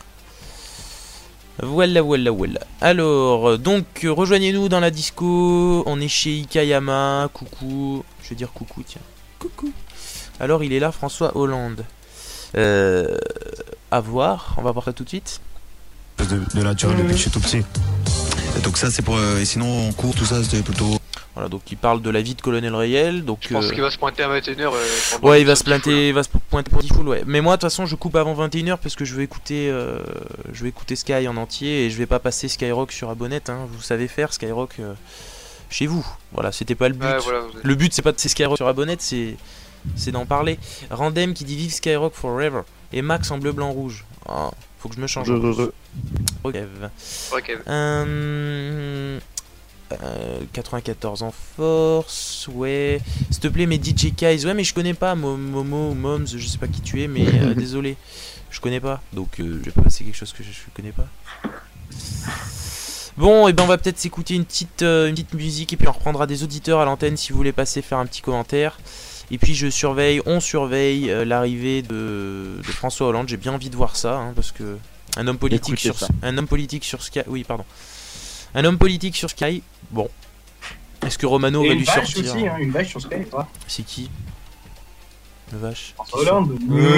Voilà, voilà, voilà. Alors, donc, rejoignez-nous dans la disco. On est chez Ikayama. Coucou. Je vais dire coucou, tiens. Coucou. Alors, il est là, François Hollande. Euh. À voir, on va voir ça tout de suite. De, de naturel depuis que je suis tout petit. Et donc ça c'est pour... Euh, et sinon en cours tout ça c'était plutôt... Voilà, donc il parle de la vie de Colonel Riel. Donc, je pense euh... qu'il va se pointer à vingt et une heures. Euh, ouais, il va se pointer, va se pointer pour Diffoul, ouais. Mais moi de toute façon je coupe avant vingt et une heures parce que je vais écouter euh, je vais écouter Sky en entier et je vais pas passer Skyrock sur Abonnette, hein. Vous savez faire Skyrock euh, chez vous. Voilà, c'était pas le but. Ouais, voilà, avez... Le but c'est pas de c'est Skyrock sur Abonnette, c'est c'est d'en parler. Randem qui dit vive Skyrock forever. Et Max en bleu, blanc, rouge. Oh, faut que je me change. Ok. Ok. Euh, euh, quatre-vingt-quatorze en force, ouais. S'il te plaît, mais D J Kaiz, ouais, mais je connais pas Momo ou Moms, je sais pas qui tu es, mais euh, désolé, je connais pas. Donc, euh, je vais pas passer quelque chose que je, je connais pas. Bon, et ben on va peut-être s'écouter une petite, euh, une petite musique et puis on reprendra des auditeurs à l'antenne si vous voulez passer faire un petit commentaire. Et puis je surveille, on surveille euh, l'arrivée de, de François Hollande. J'ai bien envie de voir ça, hein, parce que un homme politique sur ça. un homme politique sur Sky, oui pardon, un homme politique sur Sky. Bon, est-ce que Romano et va lui sortir aussi, hein, une vache sur Sky, quoi. C'est qui? Une vache. François Hollande.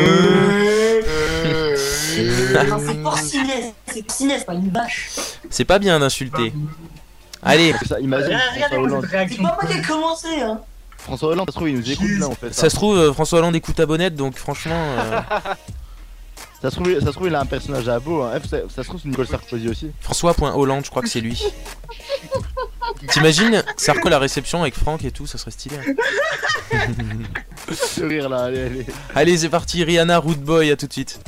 C'est Porcinès, c'est Porcinès, pas une vache. C'est pas bien d'insulter. Allez. Ça, imagine. C'est pas moi qui ai commencé, hein. François Hollande, ça se trouve, il nous écoute là en fait. Ça, ça se trouve, euh, François Hollande écoute Abonnette, donc franchement. Euh... ça, se trouve, ça se trouve, il a un personnage à beau. Hein. Ça, ça se trouve, c'est Nicole Sarkozy aussi. François.Hollande, je crois que c'est lui. T'imagines Sarko la réception avec Franck et tout, ça serait stylé. Ce rire là, allez, allez. Allez, c'est parti, Rihanna, Root Boy, à tout de suite.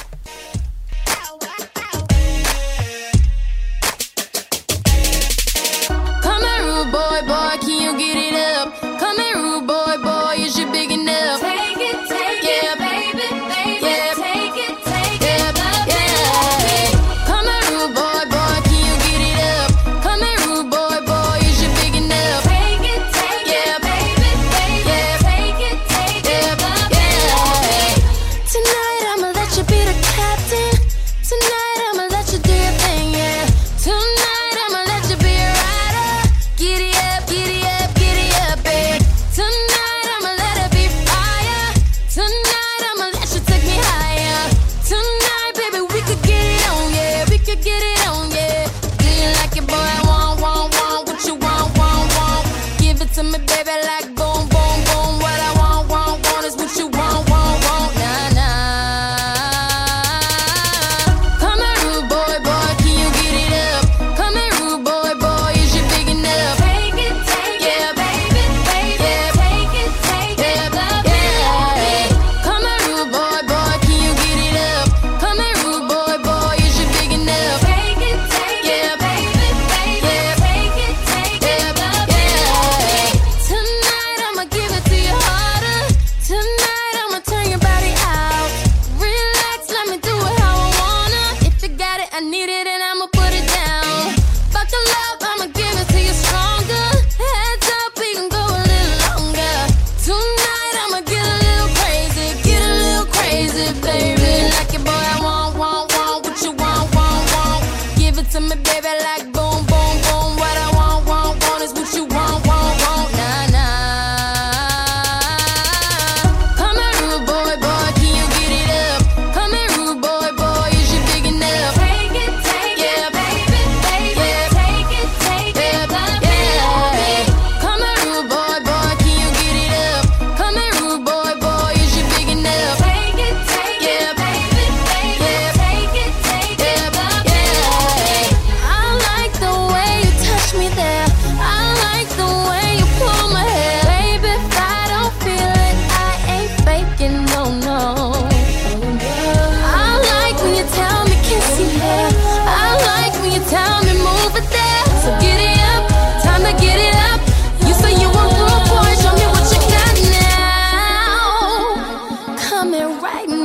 Come here, rude boy, boy, can you get it up? Come here, rude boy, boy, is you big enough? Take it, take yeah, it, baby, baby, yeah, take it, take yeah, it, yeah, yeah. Come here, rude boy, boy, can you get it up? Come here, rude boy, boy, is you big enough? Take it, take yeah, it, baby, baby, yeah, take it, take yeah, it, yeah. Tonight I'ma let you be the captain. Tonight I'ma let you do your thing, yeah. Tonight I'ma let you be a rider. Giddy up, giddy up, giddy up, babe. Tonight I'ma let it be fire. Tonight I'ma let you take me higher. Tonight, baby, we could get it on, yeah. We could get it on, yeah. Do you like it, boy? I want, want, want. What you want, want, want. Give it to me, baby, like boom, boom, boom. What I want, want, want is what you want, want, want. Nah, nah. Come here, rude boy, boy, can you get it up? Come here, rude boy, boy, is you big enough? Take it, take yeah, baby, baby, yeah, take it, take yeah, yeah, yeah. Come here, rude boy, boy, can you get it up? Come here, rude boy, boy, is you big enough? Take it, take yeah, baby, baby, yeah, take it, take yeah, yeah. Tonight I'ma give it to you harder. Tonight I'ma turn your body out. Relax, let me do it how I wanna. If you got it, I need it, and I'ma put it down. Buckle up, I'ma give it to you stronger. Heads up, we can go a little longer. Tonight I'ma get a little crazy, get a little crazy, baby. Like it, boy, I want, want, want. What you want, want, want. Give it to me, baby, like boom, boom, boom. What I want, want, want is what you want, want, want. Nah, nah. Come here, rude boy, boy, can you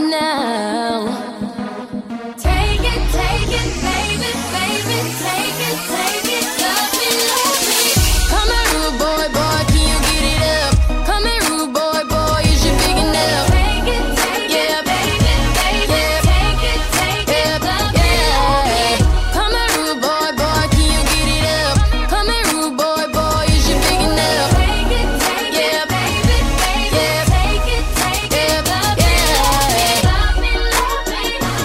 now. Take it, take it, baby, baby, take it, take it, love me, love me. Come here, rude boy, boy, can you get it up? Come here, rude boy, boy, is you big enough? Take it, take it, baby, baby, take it, take it, love me, love me. Come here, rude boy, boy, can you get it up? Come here, rude boy, boy, is you big enough? Take it, take it, baby, baby, take it, take it, love me, love me, love me, love me.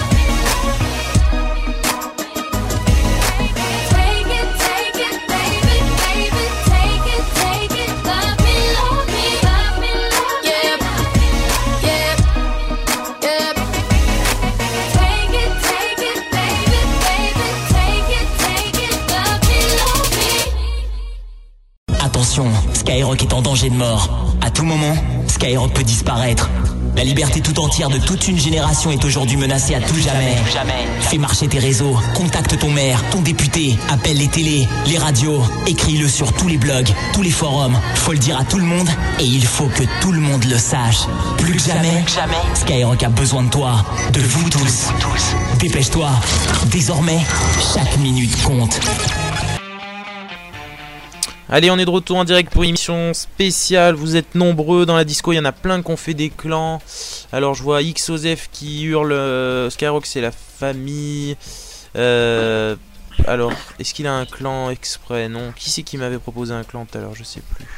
Take it, take it, baby, baby, take it, take it, love me, love me, love me, love me. Yep, yep, yep. Take it, take it, baby, baby, take it, take it, love me, love me. Attention, Skyrock est en danger de mort. À tout moment, Skyrock peut disparaître. La liberté tout entière de toute une génération est aujourd'hui menacée à tout jamais. Fais marcher tes réseaux, contacte ton maire, ton député, appelle les télés, les radios, écris-le sur tous les blogs, tous les forums. Faut le dire à tout le monde et il faut que tout le monde le sache. Plus que jamais, Skyrock a besoin de toi, de vous tous. Dépêche-toi, désormais, chaque minute compte. Allez, on est de retour en direct pour une émission spéciale. Vous êtes nombreux dans la disco, il y en a plein qui ont fait des clans. Alors je vois Xosef qui hurle euh, Skyrock c'est la famille. euh, Alors, est-ce qu'il a un clan exprès? Non. Qui c'est qui m'avait proposé un clan tout à l'heure? Je sais plus.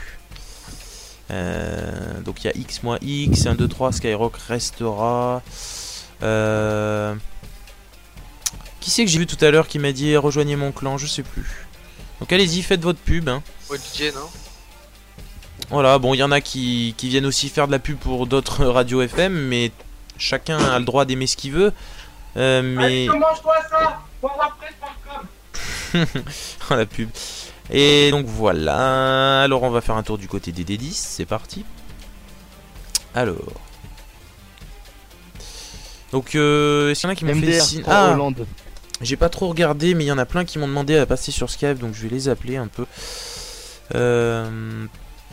euh, Donc il y a X moins X, un, deux, trois, Skyrock restera. euh, Qui c'est que j'ai vu tout à l'heure qui m'a dit rejoignez mon clan? Je sais plus. Donc allez-y, faites votre pub hein. Ouais, D J, non? Voilà, bon, il y en a qui, qui viennent aussi faire de la pub pour d'autres radios F M, mais chacun a le droit d'aimer ce qu'il veut. Euh, mais... Allez, mange-toi ça pour la presse point com. Oh, la pub. Et donc voilà, alors on va faire un tour du côté des D dix, c'est parti. Alors... Donc, euh, est-ce qu'il y en a qui m'ont fait signe? Ah, Hollande. J'ai pas trop regardé, mais il y en a plein qui m'ont demandé à passer sur Skype, donc je vais les appeler un peu. Euh...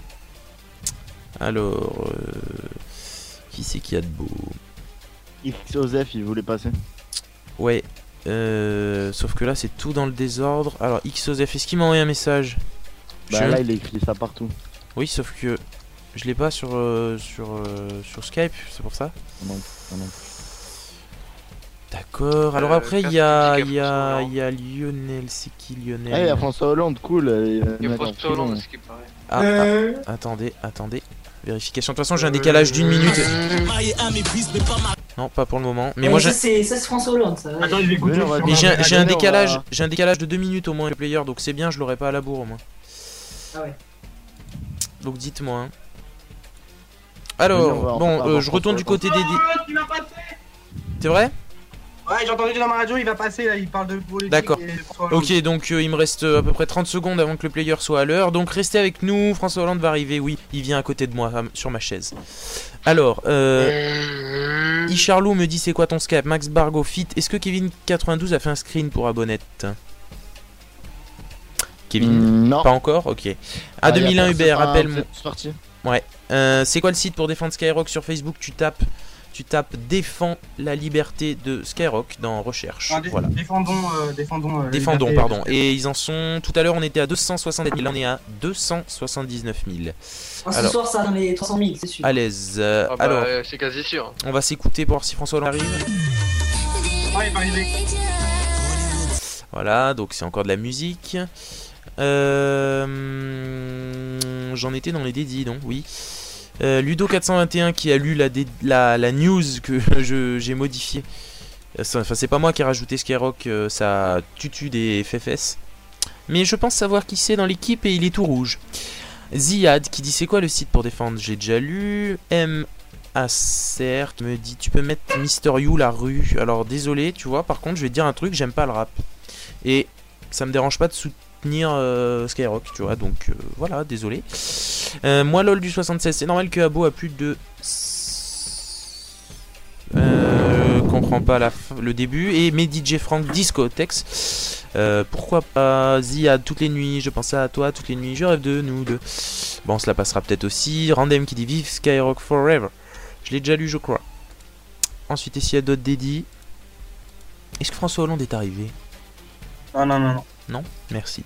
Alors, euh... qui c'est qui a de beau? Xosef, il voulait passer. Ouais, euh... sauf que là c'est tout dans le désordre. Alors, Xosef, est-ce qu'il m'a envoyé un message? Bah là, il a écrit ça partout. Oui, sauf que je l'ai pas sur, euh, sur, euh, sur Skype, c'est pour ça. Non, non. D'accord, alors Euh, après il y a, y, a, y a Lionel, c'est qui Lionel? Ah, il y a François Hollande, cool. Il y a François Hollande, ce qui paraît. Ah, ah, attendez, attendez. Vérification. De toute façon, j'ai un décalage d'une minute. Non, pas pour le moment. Mais Ouais, moi, ça, j'ai. c'est ça, c'est François Hollande. Ça. Attends, je vais goûter. Mais j'ai un, j'ai un décalage, j'ai un décalage de deux minutes au moins le player, donc c'est bien, je l'aurai pas à la bourre au moins. Ah ouais. Donc dites-moi. Hein. Alors, bon, euh, je retourne du côté des. C'est vrai? Ouais, j'ai entendu dans ma radio, il va passer là, il parle de politique. D'accord. et François Hollande. Ok, donc euh, il me reste euh, à peu près trente secondes avant que le player soit à l'heure. Donc restez avec nous, François Hollande va arriver. Oui, il vient à côté de moi, à- sur ma chaise. Alors, euh, Icharlou me dit c'est quoi ton Skype? Max Bargo Fit. Est-ce que Kevin quatre-vingt-douze a fait un screen pour Abonnette? Kevin? Mm, non. Pas encore? Ok. A Ah, deux mille un y a pas- Hubert, ah, rappelle vous moi. êtes parti. Ouais. Euh, c'est quoi le site pour défendre Skyrock sur Facebook? Tu tapes, tu tapes défends la liberté de Skyrock dans recherche. Ah, dé- Voilà. Défendons, euh, défendons. euh, la Défendons, liberté. pardon. Et ils en sont. Tout à l'heure, on était à deux cent soixante-sept mille. Là, on est à deux cent soixante-dix-neuf mille. Ah, ce soir, ça dans les trois cent mille, c'est sûr. à l'aise. Euh, Ah bah, alors, euh, c'est quasi sûr. on va s'écouter pour voir si François Hollande arrive. Ah, il va arriver. Voilà, donc c'est encore de la musique. Euh, J'en étais dans les dédits, donc oui. Euh, Ludo quatre cent vingt et un qui a lu la, dé- la, la news que je- j'ai modifiée. Enfin, c'est pas moi qui ai rajouté Skyrock, euh, ça tutu des F F S. Mais je pense savoir qui c'est dans l'équipe et il est tout rouge. Ziad qui dit c'est quoi le site pour défendre? J'ai déjà lu. M. Acer qui me dit tu peux mettre Mister You la rue. Alors désolé, tu vois, par contre je vais te dire un truc, j'aime pas le rap. Et ça me dérange pas de soutenir euh, Skyrock, tu vois, donc euh, voilà, désolé. Euh, moi lol du soixante-seize, c'est normal que Abo a plus de... Euh, comprends pas la f- le début. Et mes D J Frank Discotex. Euh, pourquoi pas Ziad toutes les nuits, je pensais à toi toutes les nuits, je rêve de nous deux. Bon, cela passera peut-être aussi. Random qui dit vive Skyrock Forever. Je l'ai déjà lu, je crois. Ensuite, est-ce qu'il y a d'autres dédits? Est-ce que François Hollande est arrivé? Non, non, non, non. Non, merci.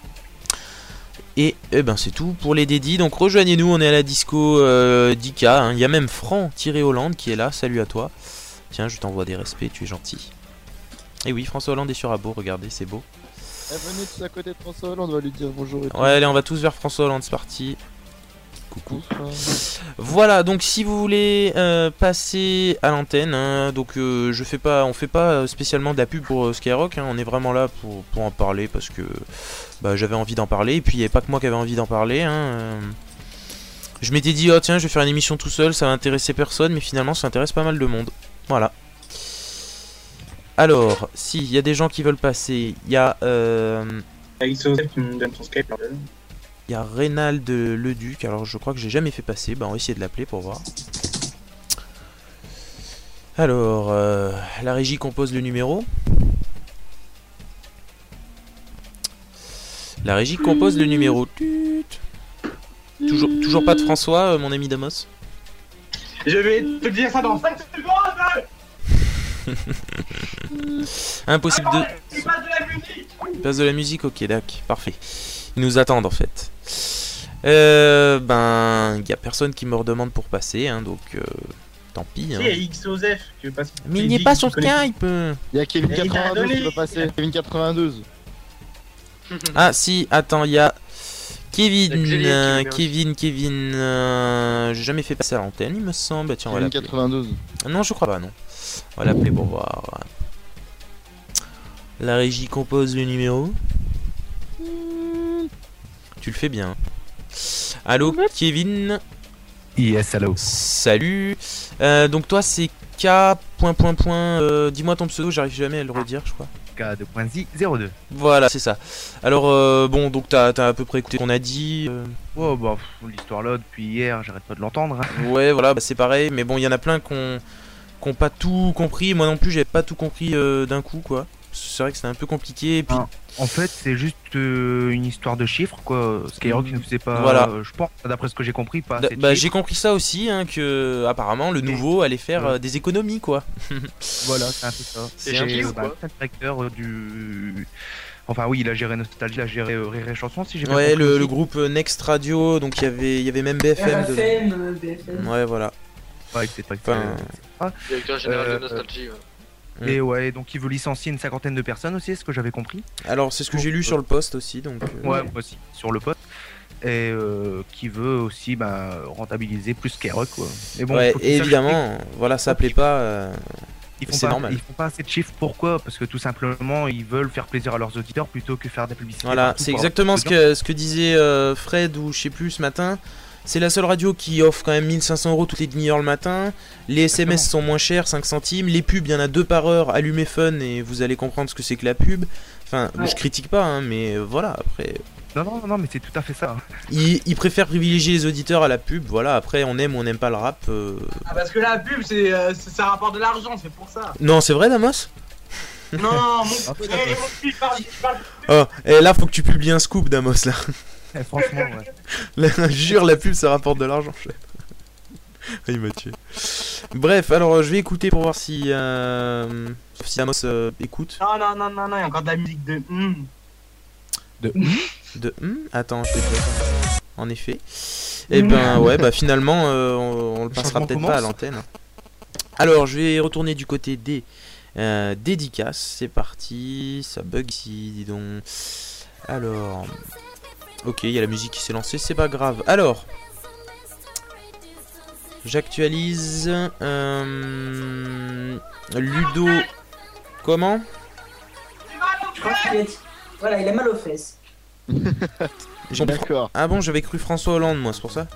Et eh ben c'est tout pour les dédits. Donc rejoignez-nous, on est à la disco euh, d'Ika. Hein. Il y a même Franck-Hollande qui est là. Salut à toi. Tiens, je t'envoie des respects, tu es gentil. Et oui, François Hollande est sur Abo, regardez, c'est beau. Eh, venez tous à côté de François Hollande, on va lui dire bonjour. Et tout. Ouais, allez, on va tous vers François Hollande, c'est parti. Coucou. Voilà, donc si vous voulez euh, passer à l'antenne, hein, donc euh, je fais pas, on fait pas spécialement de la pub pour euh, Skyrock, hein, on est vraiment là pour, pour en parler parce que bah, j'avais envie d'en parler et puis il n'y avait pas que moi qui avait envie d'en parler. Hein, euh. Je m'étais dit, oh tiens, je vais faire une émission tout seul, ça va intéresser personne, mais finalement ça intéresse pas mal de monde. Voilà. Alors, si, il y a des gens qui veulent passer, il y a... Euh... Il y a Reynald Leduc, alors je crois que j'ai jamais fait passer, bah on va essayer de l'appeler pour voir. Alors, euh, la régie compose le numéro. La régie compose le numéro. Toujours, toujours pas de François, euh, mon ami Damos. Je vais te dire ça dans cinq secondes. Impossible Attends, de... il passe de la musique. Il passe de la musique, ok, d'accord, parfait. Ils nous attendent en fait. Euh, ben, il y a personne qui me redemande pour passer, hein, donc euh, tant pis. Hein. Si, il y a X O S F qui veut passer. Mais il n'y est pas sur Skype. Il y a Kevin quatre-vingt-douze qui veut passer. Kevin quatre-vingt-douze. Ah si, attends, il y a Kevin, euh, Kevin, Kevin, Kevin. Euh, j'ai jamais fait passer à l'antenne, il me semble. Tiens, on va Kevin l'appeler. quatre-vingt-douze. Non, je crois pas, non. On va l'appeler pour voir. La régie compose le numéro. Tu le fais bien. Allô, Kevin. Yes, allô. Salut. Euh, donc toi, c'est K. Point, point, point. Euh, dis-moi ton pseudo, j'arrive jamais à le redire, je crois. K deux point zéro deux. Voilà, c'est ça. Alors, euh, bon, donc t'as as à peu près écouté ce qu'on a dit. Euh... Oh, bah, l'histoire là, depuis hier, j'arrête pas de l'entendre. Hein. Ouais, voilà, bah, c'est pareil. Mais bon, il y en a plein qui n'ont pas tout compris. Moi non plus, j'avais pas tout compris euh, d'un coup, quoi. C'est vrai que c'était un peu compliqué. Et puis... ah, en fait, c'est juste euh, une histoire de chiffres, quoi. Skyrock ne faisait pas. Voilà. Euh, je pense, d'après ce que j'ai compris, pas. D bah, j'ai compris ça aussi, hein, que apparemment le nouveau allait faire euh, des économies, quoi. Voilà, c'est un peu ça. C'est gentil ou quoi? C'est le directeur euh, du. Enfin, oui, il a géré Nostalgie, il a géré euh, Rire et Chanson, si j'ai bien ouais, compris. le, le groupe Next Radio, donc il y avait, il y avait même B F M. R F M, euh, B F M. Ouais, voilà. Ouais, c'est très enfin... Directeur général euh, de Nostalgie. Ouais. Et ouais, donc il veut licencier une cinquantaine de personnes aussi, c'est ce que j'avais compris. Alors c'est ce que j'ai lu sur le post aussi, donc. Euh... Ouais, moi aussi, sur le post. Et euh, qui veut aussi bah, rentabiliser plus Skyrock, quoi. Mais bon, ouais, et évidemment, que... voilà, ça plaît pas. Euh... C'est normal. Ils font pas assez de chiffres, pourquoi? Parce que tout simplement, ils veulent faire plaisir à leurs auditeurs plutôt que faire des publicités. Voilà, c'est exactement ce que, ce que disait euh, Fred ou je sais plus ce matin. C'est la seule radio qui offre quand même mille cinq cents euros toutes les demi-heures le matin. Les S M S sont moins chers, cinq centimes. Les pubs, il y en a deux par heure. Allumez Fun et vous allez comprendre ce que c'est que la pub. Enfin, ouais. Je critique pas, hein, mais voilà, après... Non, non, non, mais c'est tout à fait ça. Ils, ils préfèrent privilégier les auditeurs à la pub. Voilà, après, on aime ou on n'aime pas le rap. Euh... Ah, parce que la pub, c'est euh, ça rapporte de l'argent, c'est pour ça. Non, c'est vrai, Damos? Non, mon fils parle. Oh, et là, faut que tu publies un scoop, Damos, là. Eh, franchement, ouais. La, jure, la pub, ça rapporte de l'argent. Il m'a tué. Bref, alors, je vais écouter pour voir si... Euh... Si Damos euh, écoute. Non, non, non, non, non, il y a encore de la musique de... Mm. De... De... Mm Attends, je vais te... En effet. Et ben, ouais, bah finalement, euh, on, on le passera peut-être pas à l'antenne. Alors, je vais retourner du côté des... Euh, dédicaces. C'est parti. Ça bug ici, dis donc. Alors... Ok, il y a la musique qui s'est lancée, c'est pas grave. Alors, j'actualise. Euh, Ludo. Comment? Je crois qu'il est... Voilà, il a mal aux fesses. D'accord. Ah bon, j'avais cru François Hollande, moi, c'est pour ça.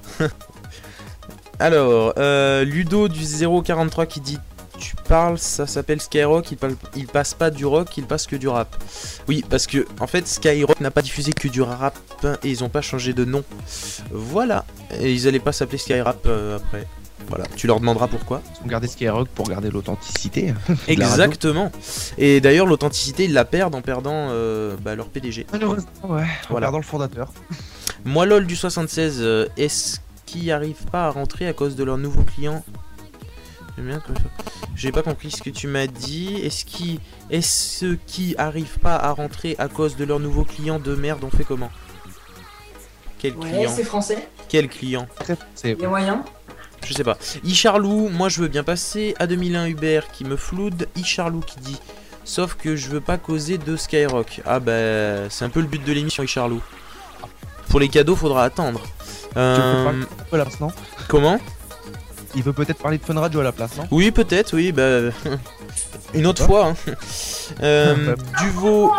Alors, euh, Ludo du zéro quarante-trois qui dit... Tu parles, ça s'appelle Skyrock, il, parle, il passe pas du rock, il passe que du rap. Oui, parce que en fait Skyrock n'a pas diffusé que du rap et ils ont pas changé de nom. Voilà, et ils allaient pas s'appeler Skyrap euh, après. Voilà, tu leur demanderas pourquoi. Ils ont gardé Skyrock pour garder l'authenticité. Exactement. Et d'ailleurs l'authenticité ils la perdent en perdant euh, bah, leur P D G. Malheureusement, ouais. En voilà. perdant le fondateur. Moi lol du soixante-seize, euh, est-ce qu'ils arrivent pas à rentrer à cause de leur nouveau client? J'ai pas compris ce que tu m'as dit. Est-ce qui, est-ce ceux qui arrivent pas à rentrer à cause de leurs nouveaux clients de merde, on fait comment? Quel Ouais, client? c'est français. Quel client? Il y a moyen. Je sais pas. Icharlou, moi je veux bien passer. A deux mille un Hubert qui me floude. Icharlou qui dit sauf que je veux pas causer de Skyrock. Ah bah c'est un peu le but de l'émission Icharlou. Pour les cadeaux faudra attendre. Euh... Tu peux parler de Fun Radio à la place, non? Comment? Il peut peut-être parler de Fun Radio à la place, non? Oui peut-être, oui bah une autre fois. Hein. Euh, Duvo.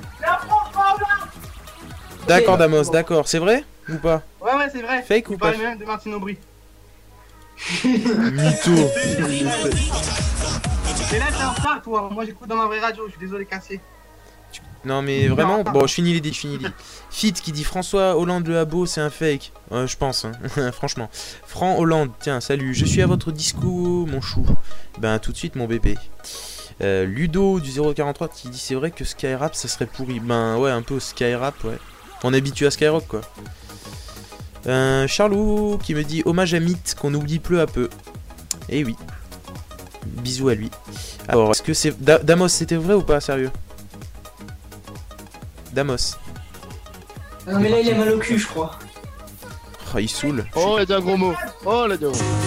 D'accord Damos, d'accord. C'est vrai ou pas? Ouais ouais c'est vrai. Fake ou pas? Même de Martine Aubry. Mytho. Mais là t'es en retard toi, moi j'écoute dans ma vraie radio, je suis désolé cassé. Non mais vraiment, bon je finis l'idée, je finis l'idée. Fit qui dit François Hollande le Habot c'est un fake. Euh, je pense, hein. Franchement. Fran Hollande, tiens salut, je suis à votre disco mon chou. Ben tout de suite mon bébé. Euh, Ludo du zéro quarante-trois qui dit c'est vrai que Skyrap ça serait pourri. Ben ouais un peu Skyrap ouais. On est habitué à Skyrock quoi. Euh, Charlot qui me dit hommage à Mythe qu'on oublie peu à peu. Eh oui. Bisous à lui. Alors est-ce que c'est... Da Damos c'était vrai ou pas sérieux? Damos. Non mais là il a mal au cul je crois. Oh il saoule. Oh il a dit un gros mot. Oh il a dit un gros mot.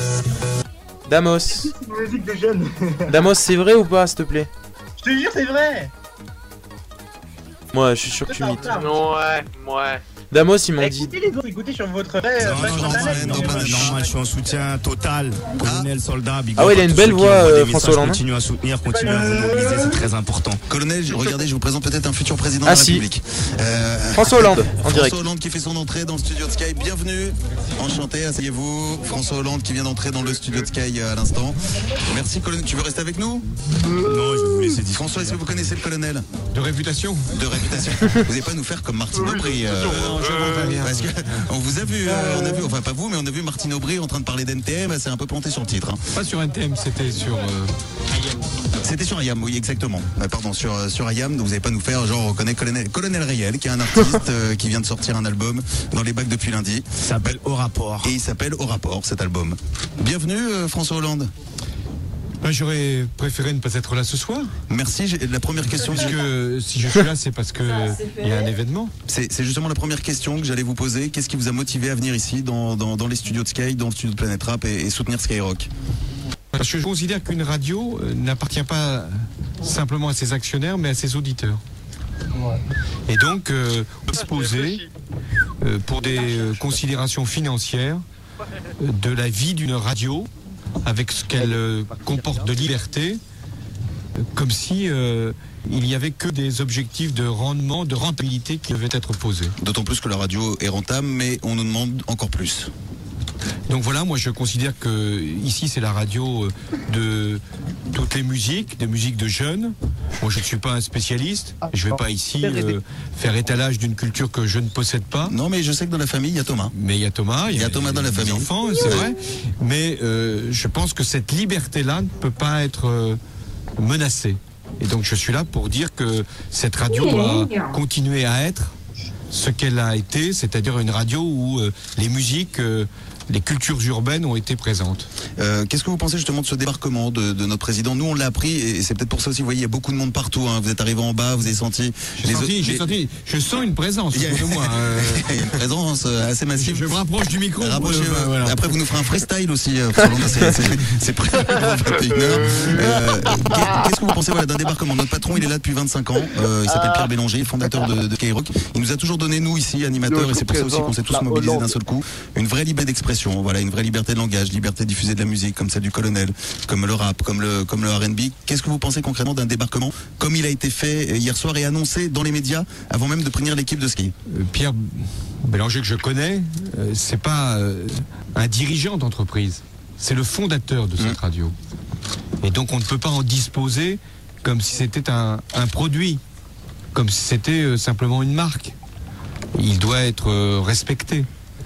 Damos. C'est une musique de jeunes. Damos c'est vrai ou pas s'il te plaît? Je te jure c'est vrai. Moi je suis sûr que tu mythes. Non ouais, ouais. Damos ils m'ont dit. Écoutez les autres, écoutez sur votre vrai. Non, non, normal, normal, normal, je suis en soutien total. Colonel, soldat, big Ah ouais, il a une belle voix, euh, François Hollande. Continue à soutenir, continue à vous mobiliser, c'est très important. Colonel, regardez, je vous présente peut-être un futur président ah de la si. République. Euh, François Hollande, en direct. François Hollande qui fait son entrée dans le studio de Sky. Bienvenue, enchanté, asseyez-vous. François Hollande qui vient d'entrer dans le studio de Sky à l'instant. Merci, colonel. Tu veux rester avec nous? Non, je vais vous laisser dire. François, est-ce que vous connaissez le colonel? De réputation. De réputation. Vous n'allez pas nous faire comme Martine Aubry. Euh, non, je ne rien. Parce que on vous a vu, euh, on a vu, enfin pas vous, mais on a vu Martine Aubry en train de parler d'N T M. C'est un peu planté sur le titre. Hein. Pas sur N T M, c'était sur euh, Ayam. C'était sur Ayam, oui, exactement. Euh, pardon, sur sur Ayam. Donc vous n'allez pas nous faire genre on connaît Colonel, Colonel Réel, qui est un artiste euh, qui vient de sortir un album dans les bacs depuis lundi. Il s'appelle Au Rapport. Et il s'appelle Au Rapport, cet album. Bienvenue, euh, François Hollande. Ben, j'aurais préféré ne pas être là ce soir. Merci. La première question. Parce que si je suis là, c'est parce que il y a un événement. C'est justement la première question que j'allais vous poser. Qu'est-ce qui vous a motivé à venir ici, dans, dans, dans les studios de Sky, dans le studio de Planète Rap et, et soutenir Skyrock? Parce que je considère qu'une radio euh, n'appartient pas simplement à ses actionnaires, mais à ses auditeurs. Et donc, euh, disposer euh, pour des euh, considérations financières euh, de la vie d'une radio, avec ce qu'elle euh, comporte de liberté, euh, comme si euh, il n'y avait que des objectifs de rendement, de rentabilité qui devaient être posés. D'autant plus que la radio est rentable, mais on nous demande encore plus. Donc voilà, moi je considère que ici c'est la radio de toutes les musiques, des musiques de jeunes. Moi je ne suis pas un spécialiste, je ne vais pas ici euh, faire étalage d'une culture que je ne possède pas. Non mais je sais que dans la famille il y a Thomas. Mais il y a Thomas, il y, y a Thomas dans la famille. Enfants, c'est vrai. Mais euh, je pense que cette liberté-là ne peut pas être euh, menacée. Et donc je suis là pour dire que cette radio doit continuer à être ce qu'elle a été, c'est-à-dire une radio où euh, les musiques, euh, les cultures urbaines ont été présentes. Euh, Qu'est-ce que vous pensez justement de ce débarquement de, de notre président? Nous on l'a appris et c'est peut-être pour ça aussi, vous voyez, il y a beaucoup de monde partout. Hein. Vous êtes arrivé en bas, vous avez senti... J'ai senti, j'ai senti, je sens une présence autour de moi. Euh... Il y a une présence assez massive. Je me rapproche du micro. Rapprochez, euh, bah, voilà. Après vous nous ferez un freestyle aussi. C'est prêt pour une heure. Euh, Qu'est-ce que vous pensez voilà, d'un débarquement? Notre patron il est là depuis vingt-cinq ans. Euh, il s'appelle Pierre Bélanger, fondateur de, de Skyrock. Il nous a toujours donné, nous ici, animateurs, et c'est pour ça aussi qu'on s'est tous mobilisés d'un seul coup, une vraie liberté d'expression, voilà, une vraie liberté de langage, liberté de diffuser de la musique, comme celle du colonel, comme le rap, comme le, comme le R and B. Qu'est-ce que vous pensez concrètement d'un débarquement comme il a été fait hier soir et annoncé dans les médias avant même de prévenir l'équipe de ski? euh, Pierre Bélanger que je connais, euh, c'est pas euh, un dirigeant d'entreprise, c'est le fondateur de cette mmh. radio. Et donc on ne peut pas en disposer comme si c'était un, un produit, comme si c'était euh, simplement une marque. Il doit être euh, respecté.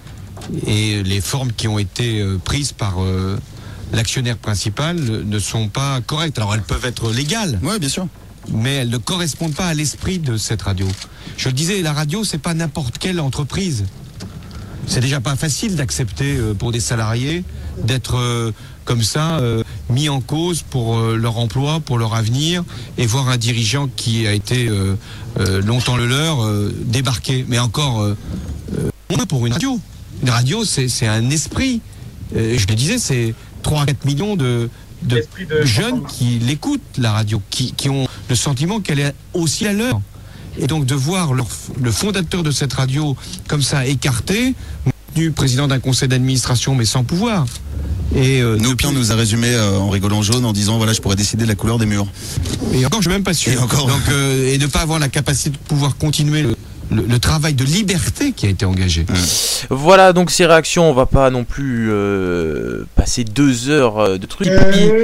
Et les formes qui ont été euh, prises par euh, l'actionnaire principal ne sont pas correctes. Alors elles peuvent être légales. Oui, bien sûr. Mais elles ne correspondent pas à l'esprit de cette radio. Je le disais, la radio, c'est pas n'importe quelle entreprise. C'est déjà pas facile d'accepter euh, pour des salariés d'être euh, comme ça euh, mis en cause pour euh, leur emploi, pour leur avenir, et voir un dirigeant qui a été euh, euh, longtemps le leur euh, débarquer. Mais encore, euh, euh, pour une radio. Une radio, c'est, c'est un esprit. Euh, je le disais, c'est trois à quatre millions de, de, de jeunes qui l'écoutent, la radio, qui, qui ont le sentiment qu'elle est aussi à l'heure. Et donc de voir leur, le fondateur de cette radio comme ça écarté, président d'un conseil d'administration mais sans pouvoir. Et euh, Nopian nous a résumé euh, en rigolant jaune en disant voilà, je pourrais décider de la couleur des murs. Et encore, je suis même pas sûr. Et encore. Donc euh, et ne pas avoir la capacité de pouvoir continuer le, le, le travail de liberté qui a été engagé. Mmh. Voilà donc ces réactions. On va pas non plus euh, passer deux heures de trucs.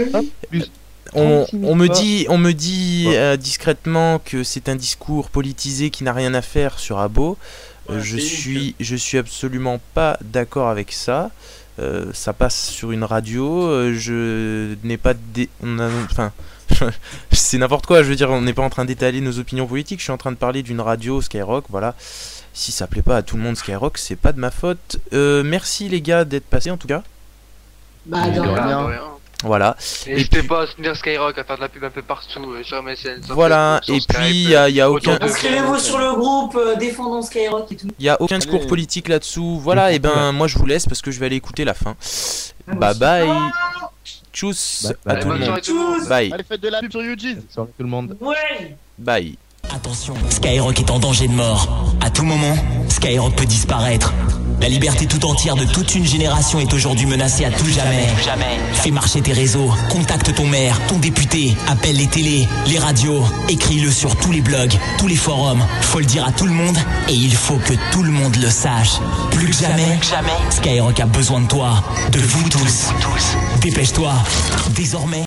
On, on me dit, on me dit euh, discrètement que c'est un discours politisé qui n'a rien à faire sur Abo. Euh, je suis, je suis absolument pas d'accord avec ça. Euh, ça passe sur une radio. Euh, je n'ai pas, dé... on a... enfin, c'est n'importe quoi. Je veux dire, on n'est pas en train d'étaler nos opinions politiques. Je suis en train de parler d'une radio Skyrock. Voilà. Si ça plaît pas à tout le monde Skyrock, c'est pas de ma faute. Euh, merci les gars d'être passés en tout cas. Bah de rien. Voilà. N'hésitez pas à soutenir Skyrock, à faire de la pub un peu partout, sur M S N. Sur voilà, Facebook, sur et puis il Skype, y, y a aucun. Inscrivez-vous sur le groupe euh, Défendons Skyrock et tout. Il y a aucun discours politique là-dessous. Voilà, et ben moi je vous laisse parce que je vais aller écouter la fin. Bye bye. Tchuss à tout le monde. Bye. Allez, faites de la pub sur YouTube. Sur tout le monde. Ouais. Bye. Attention, Skyrock est en danger de mort. À tout moment, Skyrock peut disparaître. La liberté tout entière de toute une génération est aujourd'hui menacée à tout jamais. Fais marcher tes réseaux, contacte ton maire, ton député, appelle les télés, les radios, écris-le sur tous les blogs, tous les forums. Faut le dire à tout le monde et il faut que tout le monde le sache. Plus que jamais, Skyrock a besoin de toi, de vous tous. Dépêche-toi, désormais.